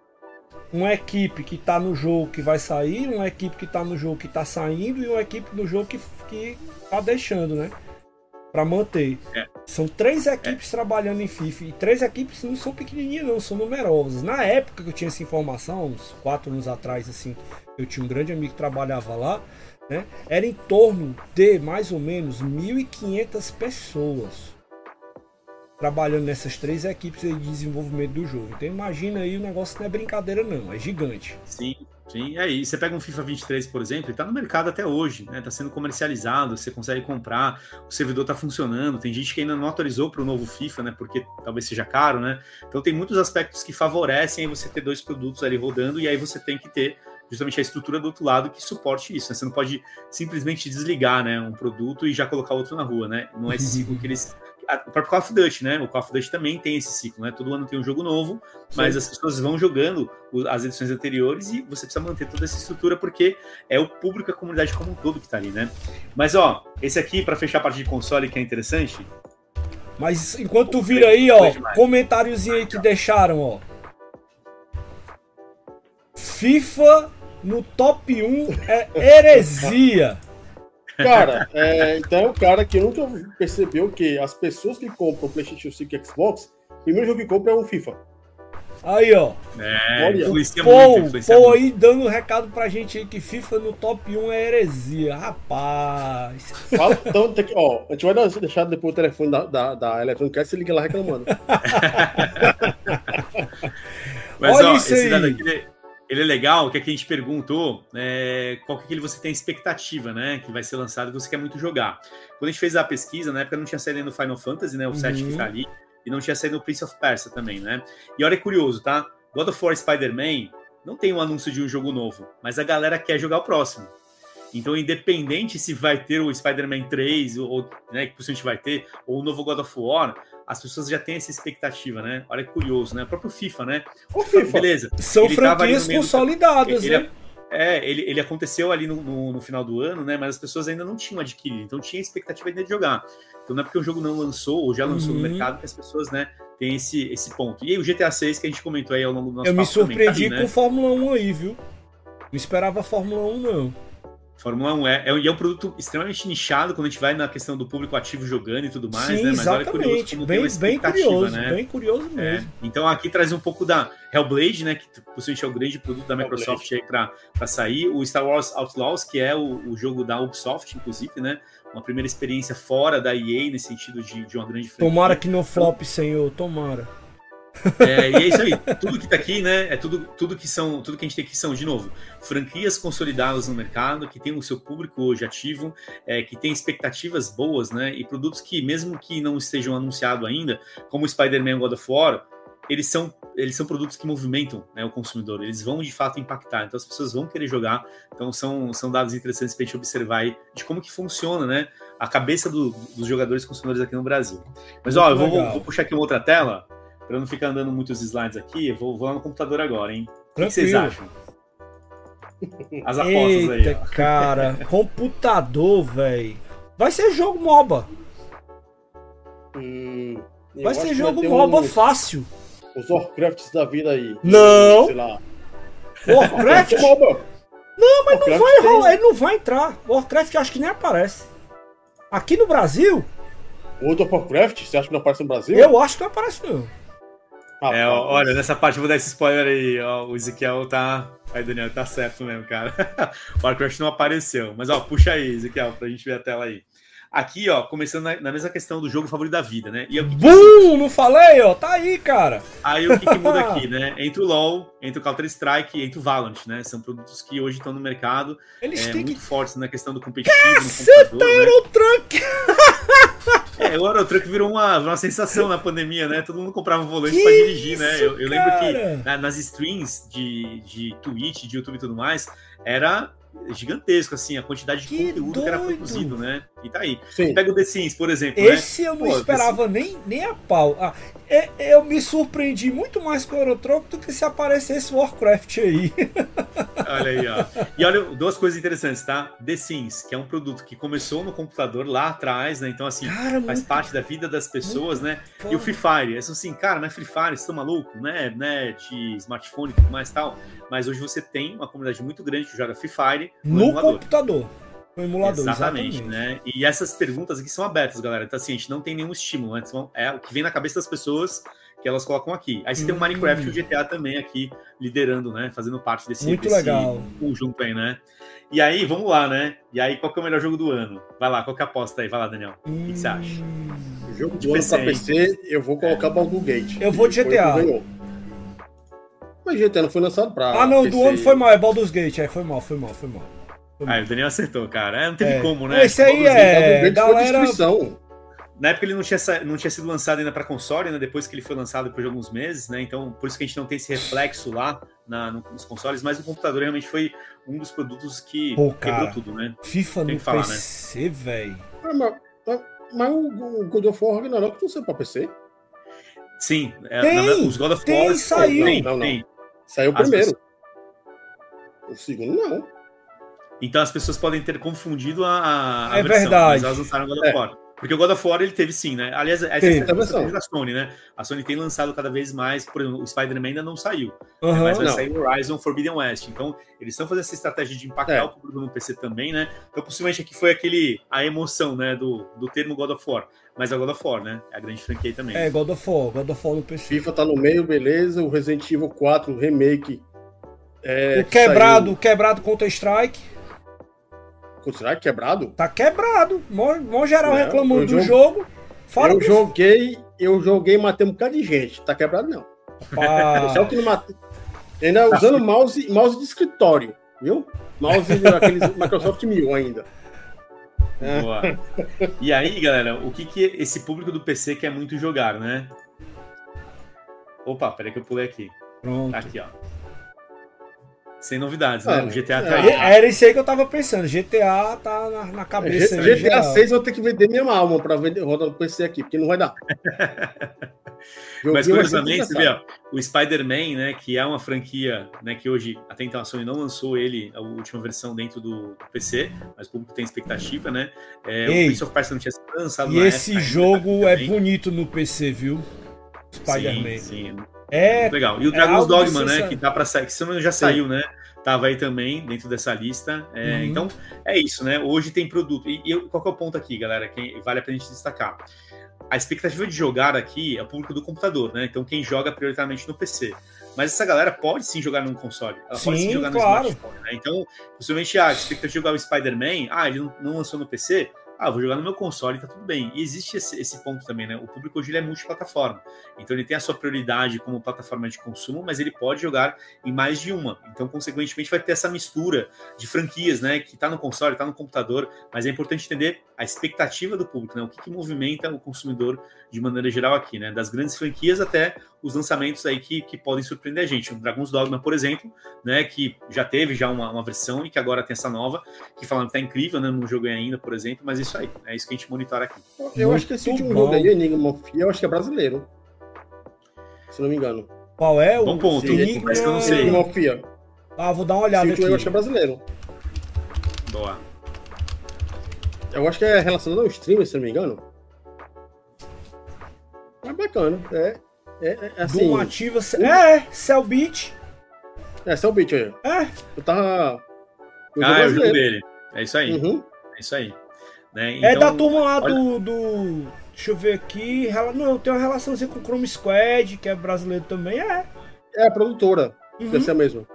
Uma equipe que tá no jogo que vai sair, uma equipe que tá no jogo que tá saindo e uma equipe no jogo que tá deixando, né? Pra manter. São 3 equipes trabalhando em FIFA. E 3 equipes não são pequenininhas, não, são numerosas. Na época que eu tinha essa informação, uns 4 anos atrás, assim, eu tinha um grande amigo que trabalhava lá, né? Era em torno de mais ou menos 1.500 pessoas trabalhando nessas 3 equipes de desenvolvimento do jogo. Então imagina aí, o negócio não é brincadeira não, é gigante. Sim, aí você pega um FIFA 23, por exemplo, ele tá no mercado até hoje, né? Tá sendo comercializado, você consegue comprar, o servidor tá funcionando, tem gente que ainda não autorizou para o novo FIFA, né? Porque talvez seja caro, né? Então tem muitos aspectos que favorecem aí você ter 2 produtos ali rodando, e aí você tem que ter justamente a estrutura do outro lado que suporte isso, né? Você não pode simplesmente desligar, né, um produto e já colocar outro na rua, né? Não é esse ciclo que eles... O próprio Call of Duty, né? O Call of Duty também tem esse ciclo, né? Todo ano tem um jogo novo, mas as pessoas vão jogando as edições anteriores e você precisa manter toda essa estrutura porque é o público, a comunidade como um todo que tá ali, né? Mas, ó, esse aqui, para fechar a parte de console, que é interessante... Mas enquanto tu vira aí, ó, comentáriozinho aí que deixaram, ó. FIFA no top 1 é heresia. Cara, então é um cara que nunca percebeu que as pessoas que compram PlayStation 5 e Xbox, o primeiro jogo que compra é um FIFA. Aí, ó. Influencia muito. Pô, aí dando um recado pra gente aí que FIFA no top 1 é heresia. Rapaz. Fala, então, tem que, ó, a gente vai deixar depois o telefone da Electronic Arts, você liga lá reclamando. Mas, olha ó, isso esse aí. dado aqui, ele é legal, que aqui a gente perguntou qual que você tem expectativa, né? Que vai ser lançado, que você quer muito jogar. Quando a gente fez a pesquisa, na época não tinha saído no Final Fantasy, né? O 7 que tá ali. E não tinha saído no Prince of Persia também, né? E olha que curioso, tá? God of War Spider-Man não tem um anúncio de um jogo novo, mas a galera quer jogar o próximo. Então, independente se vai ter o Spider-Man 3, ou, né, que possivelmente vai ter, ou o novo God of War, as pessoas já têm essa expectativa, né? Olha que curioso, né? O próprio FIFA, né? O FIFA, beleza. São franquias consolidadas, né? Ele aconteceu ali no final do ano, né? Mas as pessoas ainda não tinham adquirido, então tinha expectativa ainda de jogar. Então não é porque o jogo não lançou, ou já lançou no mercado, que as pessoas, né, têm esse ponto. E aí o GTA 6 que a gente comentou aí ao longo do nosso papo. Eu me surpreendi também, tá aí, com Fórmula 1 aí, viu? Não esperava Fórmula 1, não. Fórmula 1 é um produto extremamente nichado quando a gente vai na questão do público ativo jogando e tudo mais, sim, né? Mas exatamente. olha curioso como tem uma bem curioso, né? Bem curioso mesmo. Então aqui traz um pouco da Hellblade, né? Que possivelmente é o grande produto da Microsoft aí para sair. O Star Wars Outlaws, que é o jogo da Ubisoft, inclusive, né? Uma primeira experiência fora da EA, nesse sentido de uma grande franquia. Tomara que não flop, senhor, tomara. E é isso aí, tudo que tá aqui, né? É tudo que a gente tem aqui são, de novo, franquias consolidadas no mercado, que tem o seu público hoje ativo, que tem expectativas boas, né? E produtos que, mesmo que não estejam anunciados ainda, como o Spider-Man e God of War, eles são produtos que movimentam, né, o consumidor, eles vão de fato impactar, então as pessoas vão querer jogar, então são dados interessantes para a gente observar aí de como que funciona, né, a cabeça dos jogadores consumidores aqui no Brasil. Mas ó, eu vou puxar aqui uma outra tela, para não ficar andando muitos slides aqui, eu vou lá no computador agora, hein? O que vocês acham? As apostas aí. Eita, cara, computador, velho. Vai ser jogo MOBA. Vai ser jogo MOBA fácil. Os Warcrafts da vida aí. Não. Sei lá. Warcraft? MOBA. Não, mas não vai rolar, ele não vai entrar. Warcraft acho que nem aparece. Aqui no Brasil? World of Warcraft? Você acha que não aparece no Brasil? Eu acho que não aparece, não. Olha, nessa parte eu vou dar esse spoiler aí, ó, o Ezequiel tá... Aí, Daniel, tá certo mesmo, cara. O Warcraft não apareceu. Mas, ó, puxa aí, Ezequiel, pra gente ver a tela aí. Aqui, ó, começando na mesma questão do jogo favorito da vida, né? E Não falei, ó, tá aí, cara. Aí o que muda aqui, né? Entre o LoL, entre o Counter-Strike e entre o Valorant, né? São produtos que hoje estão no mercado, muito fortes na questão do competitivo, no computador, né? Eurotruck! O Eurotruck virou uma sensação na pandemia, né? Todo mundo comprava um volante pra dirigir, né? Eu lembro que nas streams de Twitch, de YouTube e tudo mais, era gigantesco, assim, a quantidade de conteúdo que era produzido, né? E tá aí. Sim. Pega o The Sims, por exemplo, Esse eu não esperava nem a pau. Eu me surpreendi muito mais com o Eurotruck do que se aparecesse o Warcraft aí. Olha aí, ó. E olha, duas coisas interessantes, tá? The Sims, que é um produto que começou no computador lá atrás, né? Então, assim, faz parte da vida das pessoas, né? Foda. E o Free Fire, assim, cara, não é Free Fire, vocês estão malucos, né? De smartphone e tudo mais e tal. Mas hoje você tem uma comunidade muito grande que joga Free Fire no computador. No emulador, exatamente, né? E essas perguntas aqui são abertas, galera. Então, assim, a gente não tem nenhum estímulo, né? Então, é o que vem na cabeça das pessoas que elas colocam aqui. Aí você tem o Minecraft e o GTA também aqui liderando, né? Fazendo parte desse conjunto aí, né? E aí, vamos lá, né? E aí, qual que é o melhor jogo do ano? Vai lá, qual que é a aposta aí? Vai lá, Daniel. O que você acha? O jogo do ano pra PC, eu vou colocar Baldur's Gate. Eu vou de GTA. Mas GTA não foi lançado pra não, PC. do ano foi mal, é Baldur's Gate. Foi mal. Aí o Daniel acertou, cara. Não teve como, né? Esse aí galera... Na época ele não tinha sido lançado ainda para console, né? Depois que ele foi lançado depois de alguns meses, né? Então, por isso que a gente não tem esse reflexo lá nos consoles, mas o computador realmente foi um dos produtos que quebrou tudo, né? FIFA no PC, velho. Mas o God of War Ragnarok não saiu pra PC? Sim, os God of War saiu. Tem. Saiu primeiro. O segundo não. Então as pessoas podem ter confundido a versão, verdade. Mas elas lançaram o God of War. Porque o God of War ele teve sim, né? Aliás, essa é a versão da Sony, né? A Sony tem lançado cada vez mais, por exemplo, o Spider-Man ainda não saiu, mas vai sair o Horizon Forbidden West. Então, eles estão fazendo essa estratégia de impactar o público no PC também, né? Então, possivelmente aqui foi a emoção, né, do termo God of War. Mas é o God of War, né? É a grande franquia também. God of War no PC. FIFA tá no meio, beleza. O Resident Evil 4 Remake. O quebrado Counter-Strike. Counter-Strike quebrado? Tá quebrado. Mó geral reclamando do jogo. Eu joguei e matei um bocado de gente. Tá quebrado, não. Só que não matei. Ainda usando mouse de escritório, viu? Mouse daqueles Microsoft 1000 ainda. Boa. E aí, galera, o que esse público do PC quer muito jogar, né? Opa, peraí que eu pulei aqui. Pronto. Tá aqui, ó. Sem novidades, né? O GTA tá aí. Era isso aí que eu tava pensando. GTA tá na cabeça. GTA 6 eu vou ter que vender minha alma pra rodar no PC aqui, porque não vai dar. Mas curiosamente, você vê, ó, o Spider-Man, né, que é uma franquia, né, que hoje, até então a Sony não lançou a última versão dentro do PC, mas o público tem expectativa, né? O Prince of Persia não tinha sido lançado na época. E esse jogo é bonito no PC, viu? Spider-Man. Sim. Muito legal. E o Dragon's Dogma, né, que tá pra sair, que se não já saiu, né? Tava aí também dentro dessa lista. Então, é isso, né? Hoje tem produto. E qual que é o ponto aqui, galera, que vale a pena a gente destacar? A expectativa de jogar aqui é o público do computador, né? Então, quem joga prioritariamente no PC. Mas essa galera pode sim jogar no console. Ela pode sim jogar no smartphone, né? Então, possivelmente, a expectativa de jogar o Spider-Man, ele não lançou no PC, vou jogar no meu console, tá tudo bem. E existe esse ponto também, né? O público hoje ele é multiplataforma. Então ele tem a sua prioridade como plataforma de consumo, mas ele pode jogar em mais de uma. Então, consequentemente, vai ter essa mistura de franquias, né? Que tá no console, tá no computador, mas é importante entender a expectativa do público, né? O que movimenta o consumidor de maneira geral aqui, né? Das grandes franquias até os lançamentos aí que podem surpreender a gente. O Dragon's Dogma, por exemplo, né? Que já teve uma versão e que agora tem essa nova, que falando que tá incrível, né? Não joguei ainda, por exemplo, mas isso aí, é isso que a gente monitora aqui. Eu acho que esse último jogo aí, Enigma of Fear, eu acho que é brasileiro. Se não me engano. Qual é o bom ponto, Enigma? Mas eu não sei. Enigma of Fear. Vou dar uma olhada aqui. Eu acho que é brasileiro. Boa. Eu acho que é relacionado ao streamer, se não me engano. É bacana. Assim... Doom Ativa... Cellbit. Cellbit aí. Eu tava... é o jogo dele. É isso aí. É isso aí. Né? Então, da turma lá do Deixa eu ver aqui. Não, tem uma relaçãozinha com o Chrome Squad, que é brasileiro também. É a produtora. Deve ser a mesma.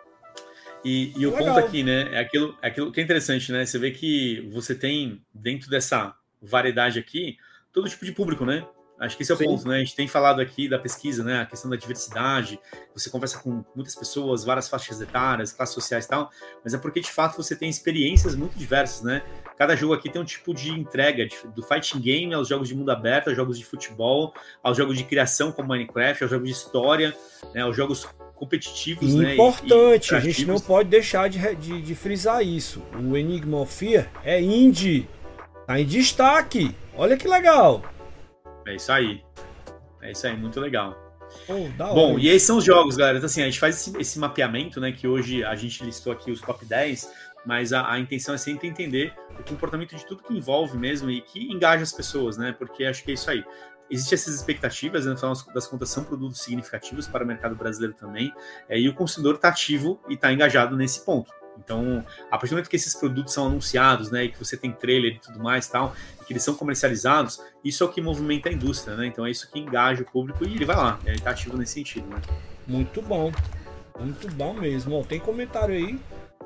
E o ponto aqui, né? É aquilo que é interessante, né? Você vê que você tem, dentro dessa variedade aqui, todo tipo de público, né? Acho que esse é o ponto, né? A gente tem falado aqui da pesquisa, né? A questão da diversidade. Você conversa com muitas pessoas, várias faixas etárias, classes sociais e tal, mas é porque, de fato, você tem experiências muito diversas, né? Cada jogo aqui tem um tipo de entrega, do fighting game aos jogos de mundo aberto, aos jogos de futebol, aos jogos de criação como Minecraft, aos jogos de história, né? Aos jogos competitivos, né? Importante, a gente não pode deixar de frisar isso. O Enigma of Fear é indie, tá em destaque. Olha que legal. É isso aí, muito legal. Bom, e esses são os jogos, galera. Então, assim, a gente faz esse mapeamento, né? Que hoje a gente listou aqui os top 10, mas a intenção é sempre entender o comportamento de tudo que envolve mesmo e que engaja as pessoas, né? Porque acho que é isso aí. Existem essas expectativas, né? No final das contas, são produtos significativos para o mercado brasileiro também, e o consumidor está ativo e está engajado nesse ponto. Então, a partir do momento que esses produtos são anunciados, né, e que você tem trailer e tudo mais, tal, e que eles são comercializados, isso é o que movimenta a indústria, né? Então é isso que engaja o público e ele vai lá, ele está ativo nesse sentido, né? Muito bom mesmo. Ó, tem comentário aí.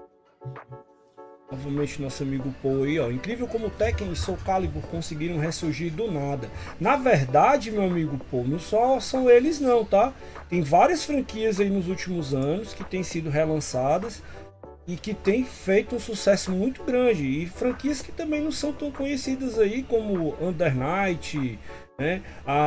Novamente nosso amigo Paul aí, ó. Incrível como Tekken e Soul Calibur conseguiram ressurgir do nada. Na verdade, meu amigo Paul, não só são eles não, tá? Tem várias franquias aí nos últimos anos que têm sido relançadas e que tem feito um sucesso muito grande. E franquias que também não são tão conhecidas aí, como Under Night, né?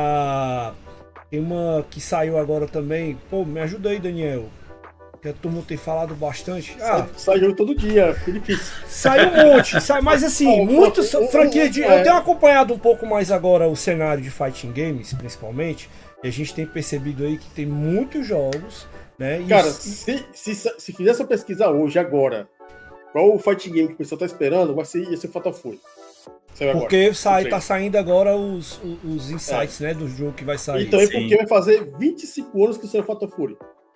Tem uma que saiu agora também. Pô, me ajuda aí, Daniel. Que a turma tem falado bastante. Sai jogo todo dia, fica difícil. Sai um monte, mas assim, muitas franquias de... Eu tenho acompanhado um pouco mais agora o cenário de fighting games, principalmente, e a gente tem percebido aí que tem muitos jogos, né? Cara, se fizer essa pesquisa hoje, agora, qual o fighting game que o pessoal tá esperando, ia ser Fatal Fury. Porque tá saindo agora os insights, né, do jogo que vai sair. Então é porque vai fazer 25 anos que saiu Fatal Fury.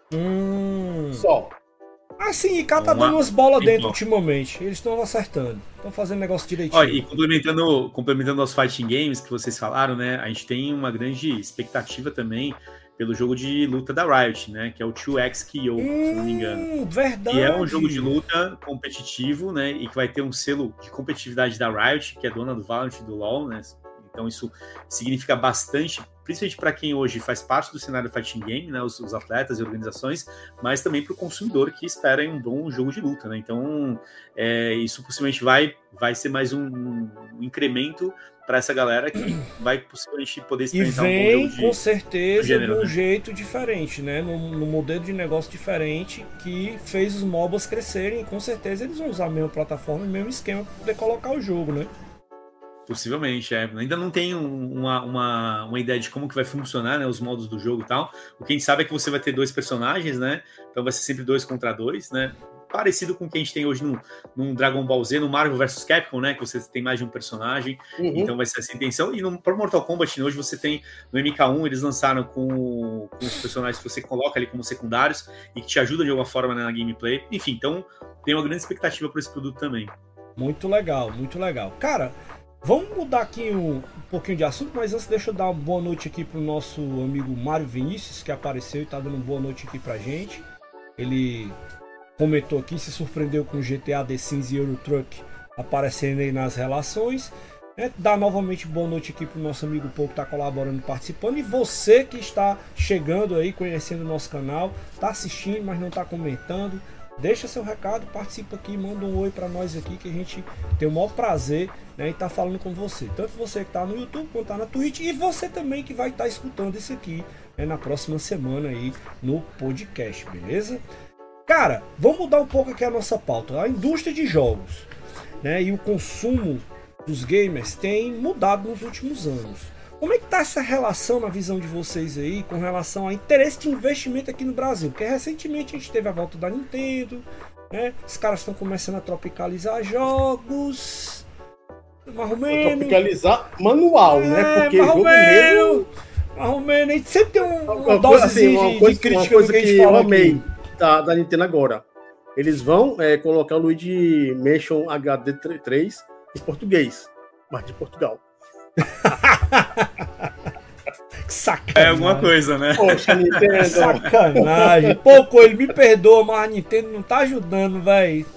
Só. Assim, e cá tá dando umas bolas dentro ultimamente. Eles estão acertando. Estão fazendo negócio direitinho. Olha, e complementando aos fighting games que vocês falaram, né? A gente tem uma grande expectativa também pelo jogo de luta da Riot, né? Que é o 2X-Kyo, se não me engano. Verdade. Que é um jogo de luta competitivo, né? E que vai ter um selo de competitividade da Riot, que é dona do Valorant e do LoL, né? Então isso significa bastante, principalmente para quem hoje faz parte do cenário fighting game, né, os atletas e organizações, mas também para o consumidor que espera um bom jogo de luta, né? Então isso possivelmente vai ser mais um incremento para essa galera que vai possivelmente poder experimentar um bom jogo de com certeza gênero, de um né? jeito diferente, né? No modelo de negócio diferente que fez os MOBAs crescerem, e com certeza eles vão usar a mesma plataforma, o mesmo esquema para poder colocar o jogo, né? Possivelmente, ainda não tem uma ideia de como que vai funcionar, né, os modos do jogo e tal. O que a gente sabe é que você vai ter 2 personagens, né? Então vai ser sempre 2 contra 2, né? Parecido com o que a gente tem hoje no Dragon Ball Z, no Marvel vs Capcom, né? Que você tem mais de um personagem, então vai ser essa a intenção. E no Mortal Kombat, hoje você tem no MK1, eles lançaram com os personagens que você coloca ali como secundários e que te ajudam de alguma forma, né, na gameplay. Enfim, então tem uma grande expectativa por esse produto também. Muito legal, muito legal. Cara, vamos mudar aqui um pouquinho de assunto, mas antes deixa eu dar uma boa noite aqui pro nosso amigo Mário Vinícius, que apareceu e tá dando uma boa noite aqui pra gente. Ele comentou aqui, se surpreendeu com GTA, The Sims e Euro Truck aparecendo aí nas relações. Dá novamente boa noite aqui pro nosso amigo Paul, que tá colaborando, participando. E você que está chegando aí, conhecendo o nosso canal, tá assistindo, mas não tá comentando, deixa seu recado, participa aqui, manda um oi para nós aqui, que a gente tem o maior prazer, né, em estar falando com você. Tanto você que está no YouTube, quanto está na Twitch, e você também que vai estar escutando isso aqui, né, na próxima semana aí no podcast, beleza? Cara, vamos mudar um pouco aqui a nossa pauta. A indústria de jogos, né, e o consumo dos gamers tem mudado nos últimos anos. Como é que tá essa relação na visão de vocês aí com relação a interesse de investimento aqui no Brasil? Porque recentemente a gente teve a volta da Nintendo, né? Os caras estão começando a tropicalizar jogos. Tropicalizar manual, né? Porque jogo mesmo... A gente sempre tem uma dosezinha assim, de crítica. Uma coisa que eu amei da Nintendo agora. Eles vão colocar o Luigi Mansion HD 3 em português, mas de Portugal. Que sacanagem. É alguma coisa, né? Poxa, Nintendo. Sacanagem. Pô, Coelho, me perdoa, mas a Nintendo não tá ajudando, velho.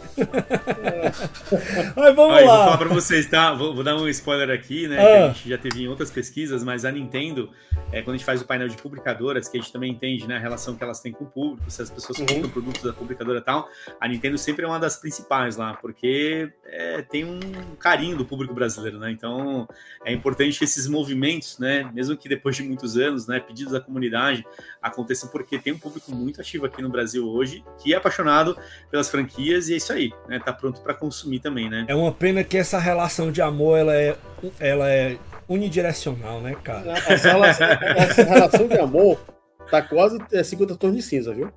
Mas vamos Aí, lá. vou falar pra vocês, tá? Vou dar um spoiler aqui, né? Que a gente já teve em outras pesquisas, mas a Nintendo, quando a gente faz o painel de publicadoras, que a gente também entende, né, a relação que elas têm com o público, se as pessoas compram produtos da publicadora e tal, a Nintendo sempre é uma das principais lá, porque tem um carinho do público brasileiro, né? Então é importante esses movimentos, né? Mesmo que depois de muitos anos, né, pedidos da comunidade aconteçam, porque tem um público muito ativo aqui no Brasil hoje, que é apaixonado pelas franquias, e é isso aí, né? Tá pronto para consumir também, né? É uma pena que essa relação de amor ela é unidirecional, né, cara? Essa relação de amor tá quase 50 tons de cinza, viu?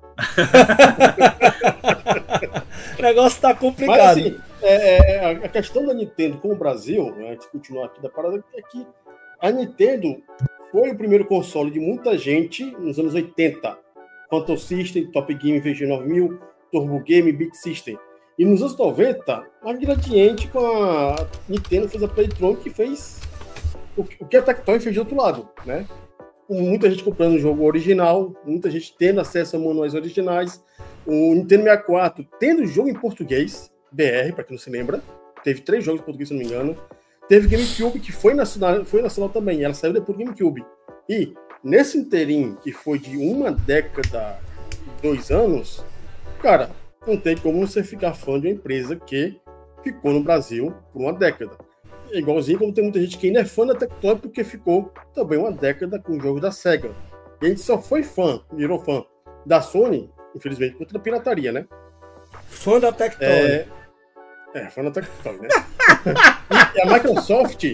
O negócio tá complicado. Mas assim, a questão da Nintendo com o Brasil, né, a gente continuar aqui da parada, é que a Nintendo foi o primeiro console de muita gente nos anos 80. Phantom System, Top Game VG9000, Turbo Game, Beat System. E nos anos 90, a Gradiente com a Nintendo fez a Playtronic, que fez o que a Tectoy fez do outro lado, né? Com muita gente comprando o jogo original, muita gente tendo acesso a manuais originais, o Nintendo 64 tendo jogo em português, BR, para quem não se lembra, teve 3 jogos em português, se não me engano, teve GameCube, que foi nacional também, ela saiu depois do GameCube. E nesse interim, que foi de uma década, 2 anos, cara, não tem como você ficar fã de uma empresa que ficou no Brasil por uma década. É igualzinho como tem muita gente que ainda é fã da Tectoy porque ficou também uma década com o jogo da SEGA. E a gente só foi virou fã da Sony, infelizmente, por conta da pirataria, né? Fã da Tectoy. Fã da Tectoy, né? E a Microsoft,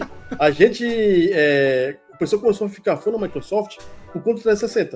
o pessoal começou a ficar fã da Microsoft por conta do 360,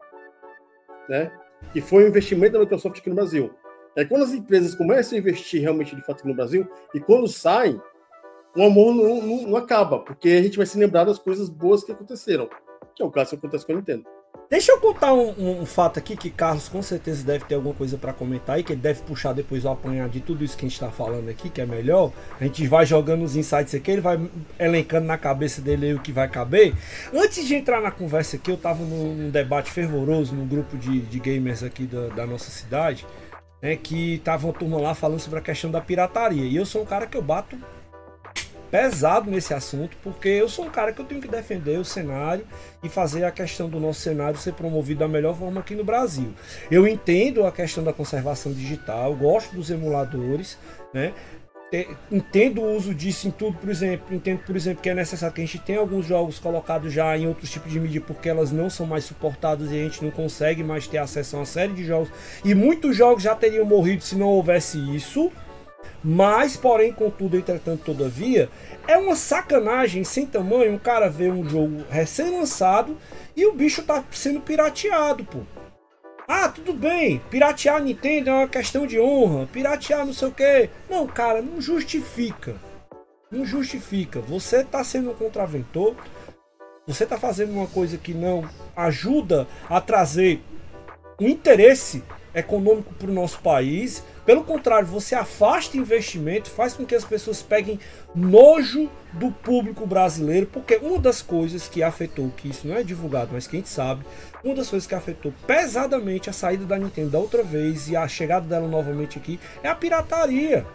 né? Que foi um investimento da Microsoft aqui no Brasil. Quando as empresas começam a investir realmente de fato aqui no Brasil, e quando saem, o amor não acaba, porque a gente vai se lembrar das coisas boas que aconteceram, que é o caso que acontece com a Nintendo. Deixa eu contar um fato aqui, que Carlos com certeza deve ter alguma coisa para comentar aí, que ele deve puxar depois o apanhar de tudo isso que a gente tá falando aqui, que é melhor. A gente vai jogando os insights aqui, ele vai elencando na cabeça dele aí o que vai caber. Antes de entrar na conversa aqui, eu tava num debate fervoroso no grupo de gamers aqui da nossa cidade, que tava uma turma lá falando sobre a questão da pirataria. E eu sou um cara que eu bato pesado nesse assunto, porque eu sou um cara que eu tenho que defender o cenário e fazer a questão do nosso cenário ser promovido da melhor forma aqui no Brasil. Eu entendo a questão da conservação digital, gosto dos emuladores, né? Entendo o uso disso em tudo, por exemplo. Entendo, por exemplo, que é necessário que a gente tenha alguns jogos colocados já em outros tipos de mídia, porque elas não são mais suportadas e a gente não consegue mais ter acesso a uma série de jogos. E muitos jogos já teriam morrido se não houvesse isso. Mas, porém, contudo, entretanto, todavia, é uma sacanagem sem tamanho um cara ver um jogo recém-lançado e o bicho tá sendo pirateado, pô. Ah, tudo bem, piratear a Nintendo é uma questão de honra, piratear não sei o que. Não, cara, não justifica. Não justifica. Você tá sendo um contraventor, você tá fazendo uma coisa que não ajuda a trazer um interesse econômico para o nosso país. Pelo contrário, você afasta investimento, faz com que as pessoas peguem nojo do público brasileiro, porque uma das coisas que afetou, que isso não é divulgado, mas quem sabe, uma das coisas que afetou pesadamente a saída da Nintendo da outra vez e a chegada dela novamente aqui é a pirataria.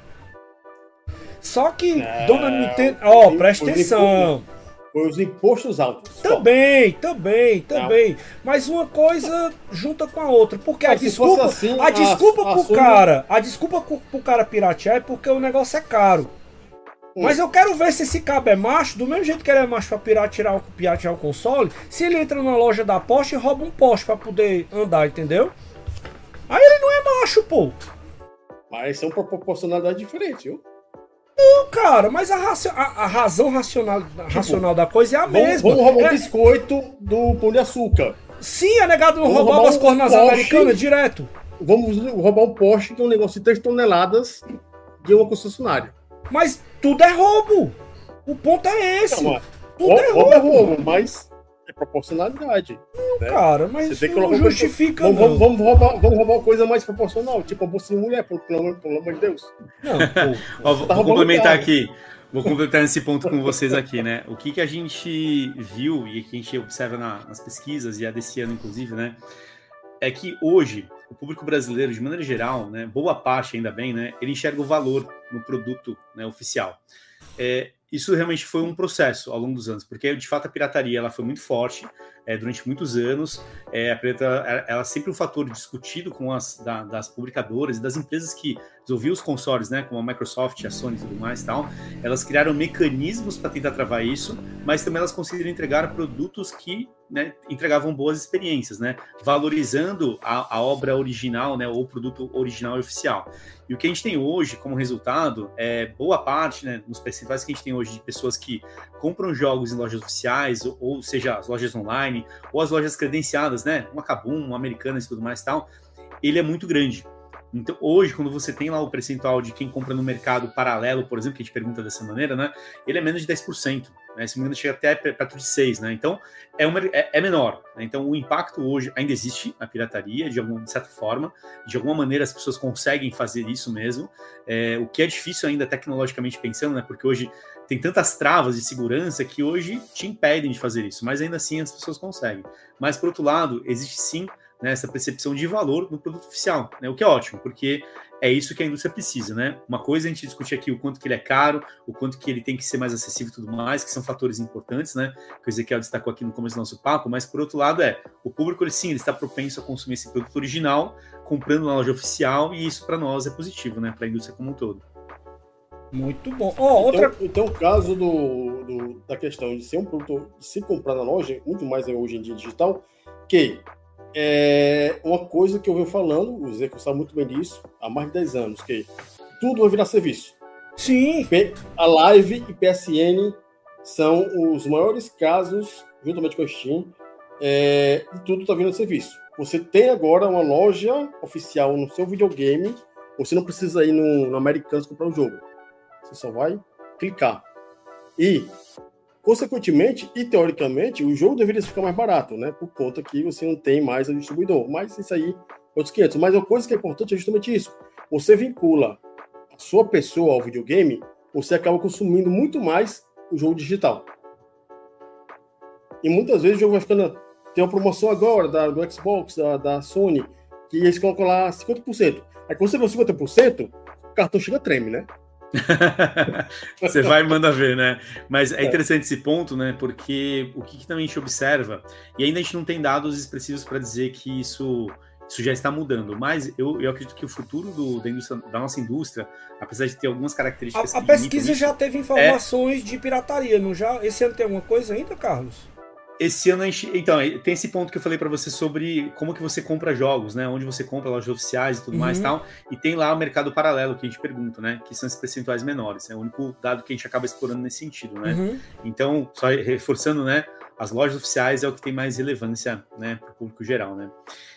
Só que, dona Nintendo... presta atenção... Foi os impostos altos. Também. Mas uma coisa junta com a outra. Porque a desculpa pro cara piratear é porque o negócio é caro. Mas eu quero ver se esse cabo é macho, do mesmo jeito que ele é macho pra piratear o console, se ele entra na loja da Porsche e rouba um Porsche pra poder andar, entendeu? Aí ele não é macho, pô. Mas são proporcionalidades diferentes, viu? Não, cara, mas a razão racional da coisa é a mesma. Vamos roubar o biscoito do Pão de Açúcar. Sim, a negada não roubava as cores nas americanas direto. Vamos roubar um Porsche, que é um negócio de 3 toneladas de uma concessionária. Mas tudo é roubo. O ponto é esse. Não, tudo é roubo, mas é proporcionalidade. Não, né? Cara, mas isso não justifica, não. Vamos roubar uma coisa mais proporcional, tipo a bolsa de mulher, pelo amor de Deus. Não, vou complementar aqui. Vou completar esse ponto com vocês aqui, né? O que a gente viu e que a gente observa nas pesquisas, e a desse ano, inclusive, né? É que hoje, o público brasileiro, de maneira geral, né? Boa parte, ainda bem, né? Ele enxerga o valor no produto, né, oficial. Isso realmente foi um processo ao longo dos anos, porque, de fato, a pirataria ela foi muito forte durante muitos anos. A pirataria ela é sempre um fator discutido com das publicadoras e das empresas que desenvolviam os consoles, né, como a Microsoft, a Sony e tudo mais, tal. Elas criaram mecanismos para tentar travar isso, mas também elas conseguiram entregar produtos que, né, entregavam boas experiências, né, valorizando a obra original, né, ou o produto original e oficial. E o que a gente tem hoje como resultado é boa parte, né, nos percentuais que a gente tem hoje de pessoas que compram jogos em lojas oficiais, ou seja, as lojas online, ou as lojas credenciadas, né, uma Kabum, uma Americanas e tudo mais tal, ele é muito grande. Então, hoje, quando você tem lá o percentual de quem compra no mercado paralelo, por exemplo, que a gente pergunta dessa maneira, né, ele é menos de 10%, né, se não me engano, chega até perto de 6%, né, então é menor, né, então o impacto hoje ainda existe, a pirataria, de certa forma, de alguma maneira as pessoas conseguem fazer isso mesmo, o que é difícil ainda tecnologicamente pensando, né, porque hoje tem tantas travas de segurança que hoje te impedem de fazer isso, mas ainda assim as pessoas conseguem. Mas, por outro lado, existe sim, né, essa percepção de valor no produto oficial, né, o que é ótimo, porque é isso que a indústria precisa, né? Uma coisa a gente discutir aqui o quanto que ele é caro, o quanto que ele tem que ser mais acessível e tudo mais, que são fatores importantes, né? Que o Ezequiel destacou aqui no começo do nosso papo, mas por outro lado o público, ele está propenso a consumir esse produto original, comprando na loja oficial, e isso para nós é positivo, né? Para a indústria como um todo. Muito bom. Então, o caso da questão de ser um produto, de se comprar na loja, muito mais hoje em dia digital, que é uma coisa que eu venho falando, o Zé sabe muito bem disso, há mais de 10 anos, que tudo vai virar serviço. Sim. A Live e PSN são os maiores casos, juntamente com a Steam, de tudo está vindo de serviço. Você tem agora uma loja oficial no seu videogame, você não precisa ir no Americanas comprar um jogo. Você só vai clicar. E, consequentemente e teoricamente, o jogo deveria ficar mais barato, né? Por conta que você não tem mais o distribuidor. Mas isso aí, outros 500. Mas a coisa que é importante é justamente isso. Você vincula a sua pessoa ao videogame, você acaba consumindo muito mais o jogo digital. E muitas vezes o jogo vai ficando... Tem uma promoção agora do Xbox, da Sony, que eles colocam lá 50%. Aí quando você vê 50%, o cartão chega a treme, né? Você vai e manda ver, né? Mas é interessante esse ponto, né? Porque o que também a gente observa, e ainda a gente não tem dados expressivos para dizer que isso já está mudando, mas eu acredito que o futuro da nossa indústria, apesar de ter algumas características... A pesquisa já teve informações de pirataria, não já? Esse ano tem alguma coisa ainda, Carlos? Esse ano a gente... Então, tem esse ponto que eu falei para você sobre como que você compra jogos, né? Onde você compra lojas oficiais e tudo mais e tal. E tem lá o mercado paralelo que a gente pergunta, né? Que são esses percentuais menores. É o único dado que a gente acaba explorando nesse sentido, né? Então, só reforçando, né? As lojas oficiais é o que tem mais relevância, né? Para o público geral, né?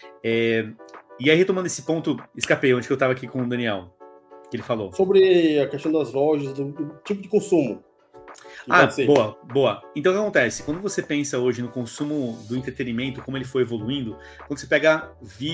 E aí, retomando esse ponto, escapei onde que eu estava aqui com o Daniel, que ele falou. Sobre a questão das lojas, do tipo de consumo. Boa. Então, o que acontece? Quando você pensa hoje no consumo do entretenimento, como ele foi evoluindo, quando você pega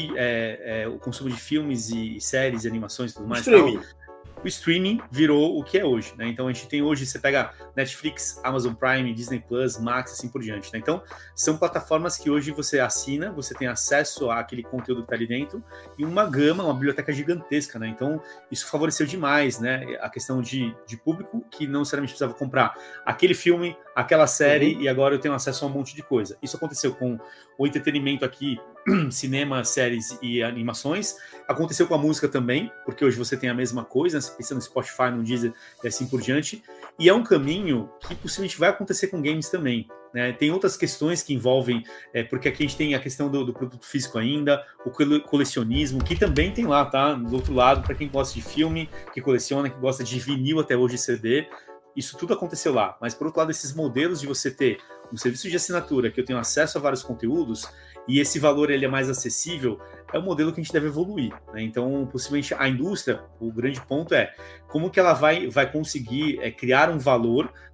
o consumo de filmes e séries e animações e tudo mais, o streaming virou o que é hoje, né? Então a gente tem hoje, você pega Netflix, Amazon Prime, Disney Plus, Max, assim por diante, né? Então são plataformas que hoje você assina, você tem acesso àquele conteúdo que está ali dentro e uma biblioteca gigantesca, né? Então isso favoreceu demais, né? A questão de público que não necessariamente precisava comprar aquele filme, aquela série e agora eu tenho acesso a um monte de coisa. Isso aconteceu com o entretenimento aqui, cinema, séries e animações. Aconteceu com a música também, porque hoje você tem a mesma coisa, né? Você pensa no Spotify, no Deezer e assim por diante. E é um caminho que possivelmente vai acontecer com games também, né? Tem outras questões que envolvem, porque aqui a gente tem a questão do produto físico ainda, o colecionismo, que também tem lá, tá? Do outro lado, para quem gosta de filme, que coleciona, que gosta de vinil até hoje, CD. Isso tudo aconteceu lá. Mas, por outro lado, esses modelos de você ter um serviço de assinatura que eu tenho acesso a vários conteúdos e esse valor ele é mais acessível, é um modelo que a gente deve evoluir, né? Então, possivelmente, a indústria, o grande ponto é como que ela vai conseguir criar um valor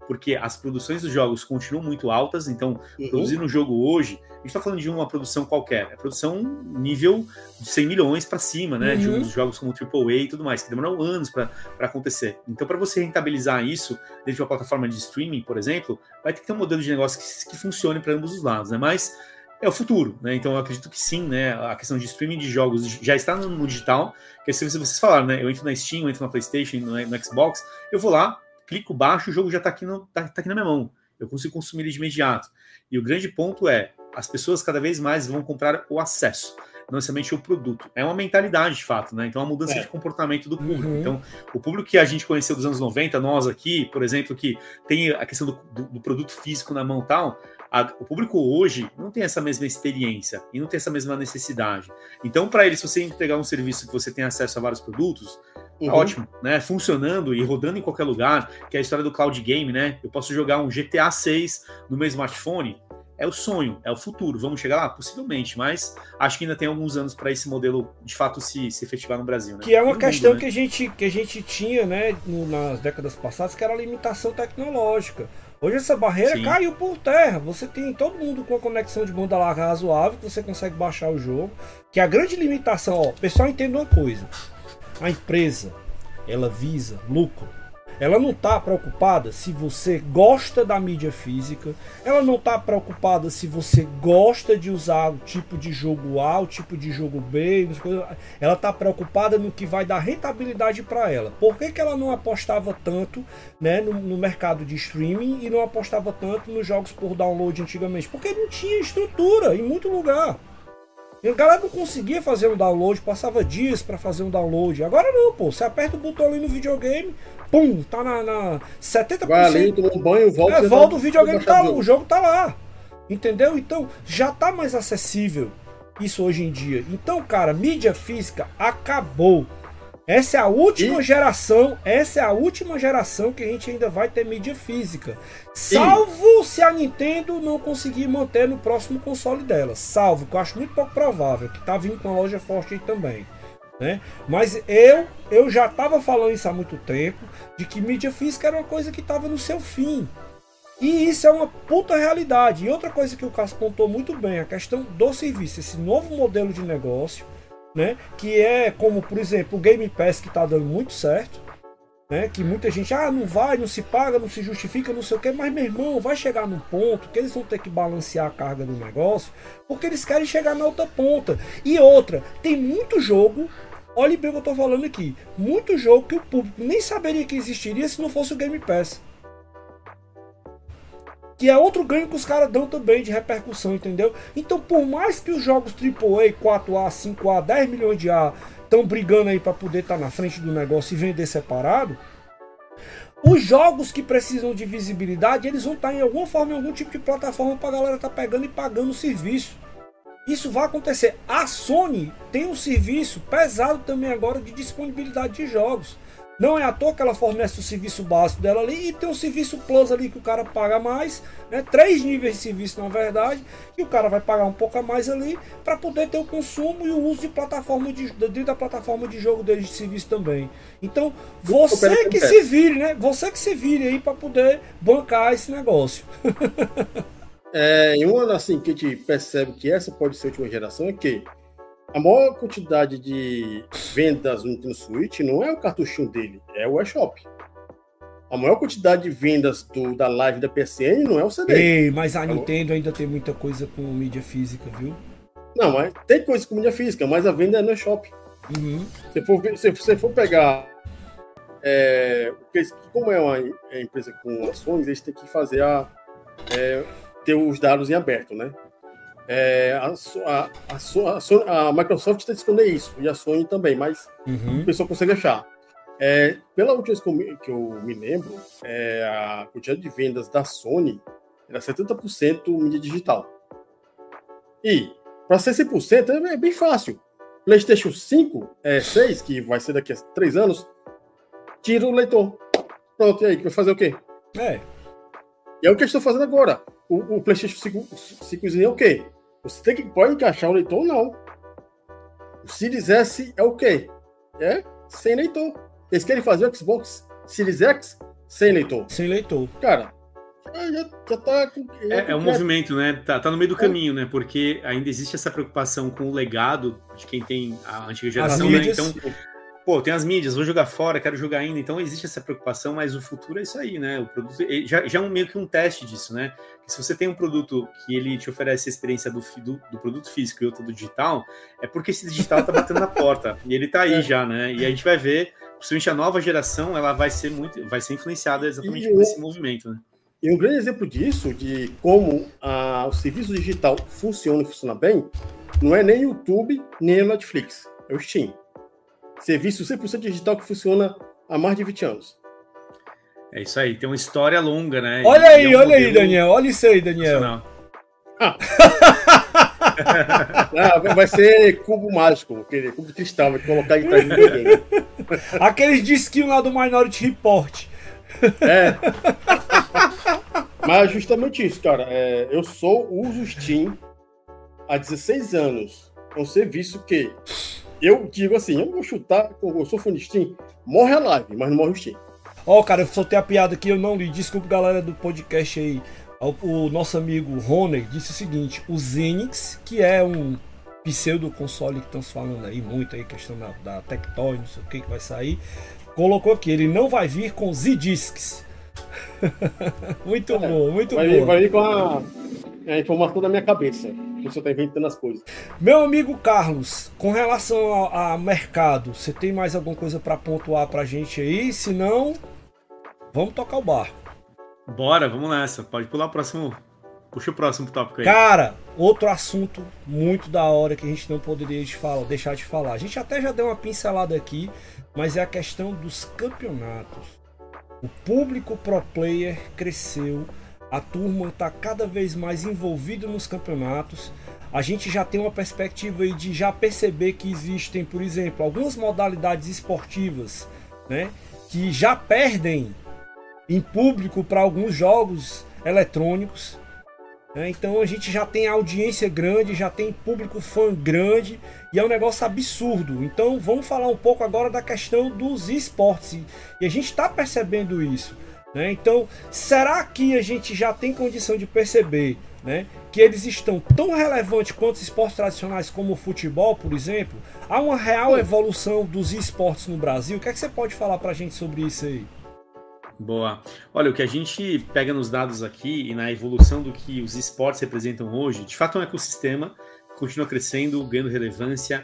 porque as produções dos jogos continuam muito altas, então produzir um jogo hoje, a gente está falando de uma produção qualquer, é produção nível de 100 milhões para cima, né, de uns jogos como AAA e tudo mais, que demoram anos para acontecer. Então, para você rentabilizar isso dentro de uma plataforma de streaming, por exemplo, vai ter que ter um modelo de negócio que funcione para ambos os lados, né, mas é o futuro, né? Então eu acredito que sim, né? A questão de streaming de jogos já está no digital, que se vocês falaram, né? Eu entro na Steam, eu entro na PlayStation, no Xbox, eu vou lá, clico, baixo, o jogo já está aqui, tá aqui na minha mão. Eu consigo consumir ele de imediato. E o grande ponto é, as pessoas cada vez mais vão comprar o acesso, não necessariamente o produto. É uma mentalidade, de fato, né? Então, uma mudança de comportamento do público. Então, o público que a gente conheceu dos anos 90, nós aqui, por exemplo, que tem a questão do produto físico na mão e tal, o público hoje não tem essa mesma experiência e não tem essa mesma necessidade. Então, para ele, se você entregar um serviço que você tem acesso a vários produtos, tá ótimo, né? Funcionando e rodando em qualquer lugar, que é a história do cloud game, né? Eu posso jogar um GTA 6 no meu smartphone. É o sonho, é o futuro. Vamos chegar lá? Possivelmente, mas acho que ainda tem alguns anos para esse modelo de fato se efetivar no Brasil. Né? Que é uma questão, né? que a gente tinha, né, nas décadas passadas, que era a limitação tecnológica. Hoje essa barreira caiu por terra. Você tem todo mundo com a conexão de banda larga razoável, que você consegue baixar o jogo. Que a grande limitação, ó, o pessoal entende uma coisa. A empresa, ela visa lucro. Ela não está preocupada se você gosta da mídia física, ela não está preocupada se você gosta de usar o tipo de jogo A, o tipo de jogo B, ela está preocupada no que vai dar rentabilidade para ela. Por que ela não apostava tanto, né, no mercado de streaming e não apostava tanto nos jogos por download antigamente? Porque não tinha estrutura em muito lugar. A galera não conseguia fazer um download, passava dias para fazer um download. Agora não, pô. Você aperta o botão ali no videogame, pum, tá na 70%. Vai ali, toma um banho, volta. Volta, o videogame tá lá, o jogo tá lá. Entendeu? Então já tá mais acessível isso hoje em dia. Então, cara, mídia física acabou. Essa é a última geração, que a gente ainda vai ter mídia física. Salvo se a Nintendo não conseguir manter no próximo console dela. Salvo, que eu acho muito pouco provável, que tá vindo com uma loja forte aí também. Né? Mas eu já tava falando isso há muito tempo, de que mídia física era uma coisa que tava no seu fim. E isso é uma puta realidade. E outra coisa que o Cássio contou muito bem, a questão do serviço, esse novo modelo de negócio, né, que é como, por exemplo, o Game Pass, que está dando muito certo, né, que muita gente, não se paga, não se justifica, não sei o que, mas meu irmão, vai chegar num ponto que eles vão ter que balancear a carga do negócio, porque eles querem chegar na outra ponta. E outra, tem muito jogo, olha bem o que eu estou falando aqui, muito jogo que o público nem saberia que existiria se não fosse o Game Pass. Que é outro ganho que os caras dão também de repercussão, entendeu? Então, por mais que os jogos AAA, 4A, 5A, 10 milhões de A estão brigando aí para poder estar na frente do negócio e vender separado, os jogos que precisam de visibilidade, eles vão estar em alguma forma, em algum tipo de plataforma para a galera estar pegando e pagando o serviço. Isso vai acontecer. A Sony tem um serviço pesado também agora de disponibilidade de jogos. Não é à toa que ela fornece o serviço básico dela ali e tem um serviço plus ali que o cara paga mais, né? 3 níveis de serviço na verdade, e o cara vai pagar um pouco a mais ali para poder ter o consumo e o uso de plataforma dentro da plataforma de jogo deles de serviço também. Então, você que se vire, né? Você que se vire aí para poder bancar esse negócio. E uma assim que a gente percebe que essa pode ser a última geração é que a maior quantidade de vendas no Nintendo Switch não é o cartuchinho dele, é o eShop. A maior quantidade de vendas da live da PSN não é o CD. Ei, mas a Nintendo ainda tem muita coisa com mídia física, viu? Não, mas tem coisa com mídia física, mas a venda é no eShop. Se você for pegar... como é uma empresa com ações, eles têm que fazer ter os dados em aberto, né? A Microsoft tem que esconder isso, e a Sony também, mas a pessoa consegue achar. Pela última vez que eu me lembro, a quantidade de vendas da Sony era 70% mídia digital. E, para ser 100%, é bem fácil. PlayStation 5, 6, que vai ser daqui a 3 anos, tira o leitor. Pronto, e aí, vai fazer o quê? E é o que eu estou fazendo agora. O PlayStation 5 é o quê? Você pode encaixar o leitor ou não. O Series S é o quê? Sem leitor. Eles querem fazer o Xbox Series X sem leitor. Sem leitor. Cara, já tá... É um movimento, né? Tá no meio do caminho, né? Porque ainda existe essa preocupação com o legado de quem tem a antiga geração, né? Então, pô, tem as mídias, vou jogar fora, quero jogar ainda. Então existe essa preocupação, mas o futuro é isso aí, né? O produto já é meio que um teste disso, né? Que se você tem um produto que ele te oferece a experiência do produto físico e outro do digital, é porque esse digital tá batendo na porta. E ele tá aí já, né? E a gente vai ver, principalmente a nova geração, ela vai ser influenciada exatamente por esse movimento, né? E um grande exemplo disso, de como o serviço digital funciona e funciona bem, não é nem o YouTube, nem a Netflix, é o Steam. Serviço 100% digital que funciona há mais de 20 anos. É isso aí, tem uma história longa, né? Olha aí, Daniel, olha isso aí, Daniel. Vai ser cubo mágico, cubo de cristal, vai colocar em trás de ninguém. Aqueles disquinhos lá do Minority Report. Mas justamente isso, cara. Eu uso o Steam há 16 anos. É um serviço que eu digo assim, eu vou chutar, eu sou fã de Steam, morre a live, mas não morre o Steam. Cara, eu soltei a piada aqui, eu não li. Desculpa, galera do podcast aí. O nosso amigo Roner disse o seguinte: o Zenix, que é um pseudo console que estamos falando aí muito aí, questão da Tectoy, não sei o que vai sair, colocou aqui, ele não vai vir com Z-Discs. Muito bom, muito bom. Vai vir com a informação da minha cabeça. Você está inventando as coisas. Meu amigo Carlos, com relação ao mercado, você tem mais alguma coisa para pontuar pra gente aí? Se não, vamos tocar o barco. Bora, vamos nessa. Pode pular o próximo. Puxa o próximo tópico aí. Cara, outro assunto muito da hora que a gente não poderia deixar de falar. A gente até já deu uma pincelada aqui, mas é a questão dos campeonatos. O público pro player cresceu, a turma está cada vez mais envolvida nos campeonatos. A gente já tem uma perspectiva aí de já perceber que existem, por exemplo, algumas modalidades esportivas, né, que já perdem em público para alguns jogos eletrônicos. Então a gente já tem audiência grande, já tem público fã grande e é um negócio absurdo. Então vamos falar um pouco agora da questão dos esportes e a gente está percebendo isso, né? Então será que a gente já tem condição de perceber, né, que eles estão tão relevantes quanto os esportes tradicionais como o futebol, por exemplo? Há uma real evolução dos esportes no Brasil? O que é que você pode falar para a gente sobre isso aí? Boa. Olha, o que a gente pega nos dados aqui e na evolução do que os esportes representam hoje, de fato é um ecossistema que continua crescendo, ganhando relevância.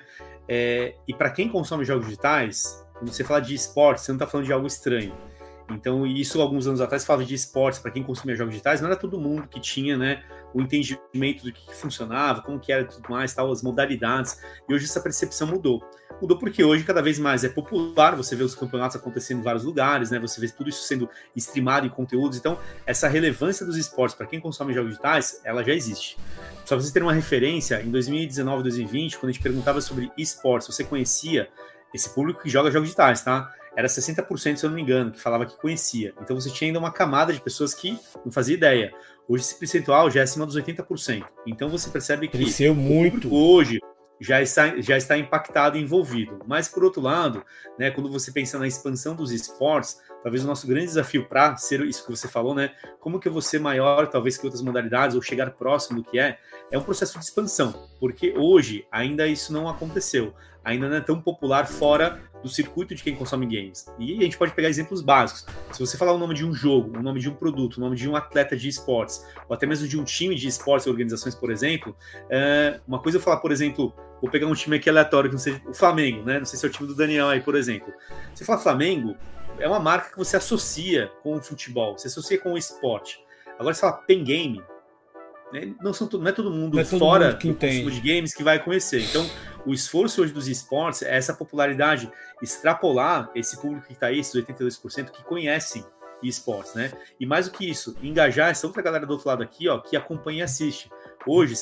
E para quem consome jogos digitais, quando você fala de esportes, você não está falando de algo estranho. Então, isso alguns anos atrás falava de esportes para quem consumia jogos digitais, não era todo mundo que tinha, né, o entendimento do que funcionava, como que era e tudo mais, tal, as modalidades. E hoje essa percepção mudou. Mudou porque hoje cada vez mais é popular, você vê os campeonatos acontecendo em vários lugares, né? Você vê tudo isso sendo streamado em conteúdos. Então, essa relevância dos esportes para quem consome jogos digitais, ela já existe. Só para vocês terem uma referência, em 2019, 2020, quando a gente perguntava sobre esportes, você conhecia esse público que joga jogos digitais, tá? Era 60%, se eu não me engano, que falava que conhecia. Então você tinha ainda uma camada de pessoas que não fazia ideia. Hoje esse percentual já é acima dos 80%. Então você percebe que cresceu muito hoje já está impactado e envolvido. Mas, por outro lado, né, quando você pensa na expansão dos esportes, talvez o nosso grande desafio para ser isso que você falou, né, como que eu vou ser maior, talvez, que outras modalidades, ou chegar próximo do que é um processo de expansão, porque hoje ainda isso não aconteceu, ainda não é tão popular fora do circuito de quem consome games. E a gente pode pegar exemplos básicos. Se você falar o nome de um jogo, o nome de um produto, o nome de um atleta de esportes, ou até mesmo de um time de esportes e organizações, por exemplo, uma coisa eu falar, por exemplo, vou pegar um time aqui aleatório, que não seja o Flamengo, né? Não sei se é o time do Daniel aí, por exemplo. Você fala Flamengo, é uma marca que você associa com o futebol, você associa com o esporte. Agora, você fala Pen Game, né? Não é todo mundo fora do consumo de games que vai conhecer. Então, o esforço hoje dos esportes é essa popularidade, extrapolar esse público que está aí, esses 82% que conhecem esportes, né? E mais do que isso, engajar essa outra galera do outro lado aqui, ó, que acompanha e assiste. Hoje,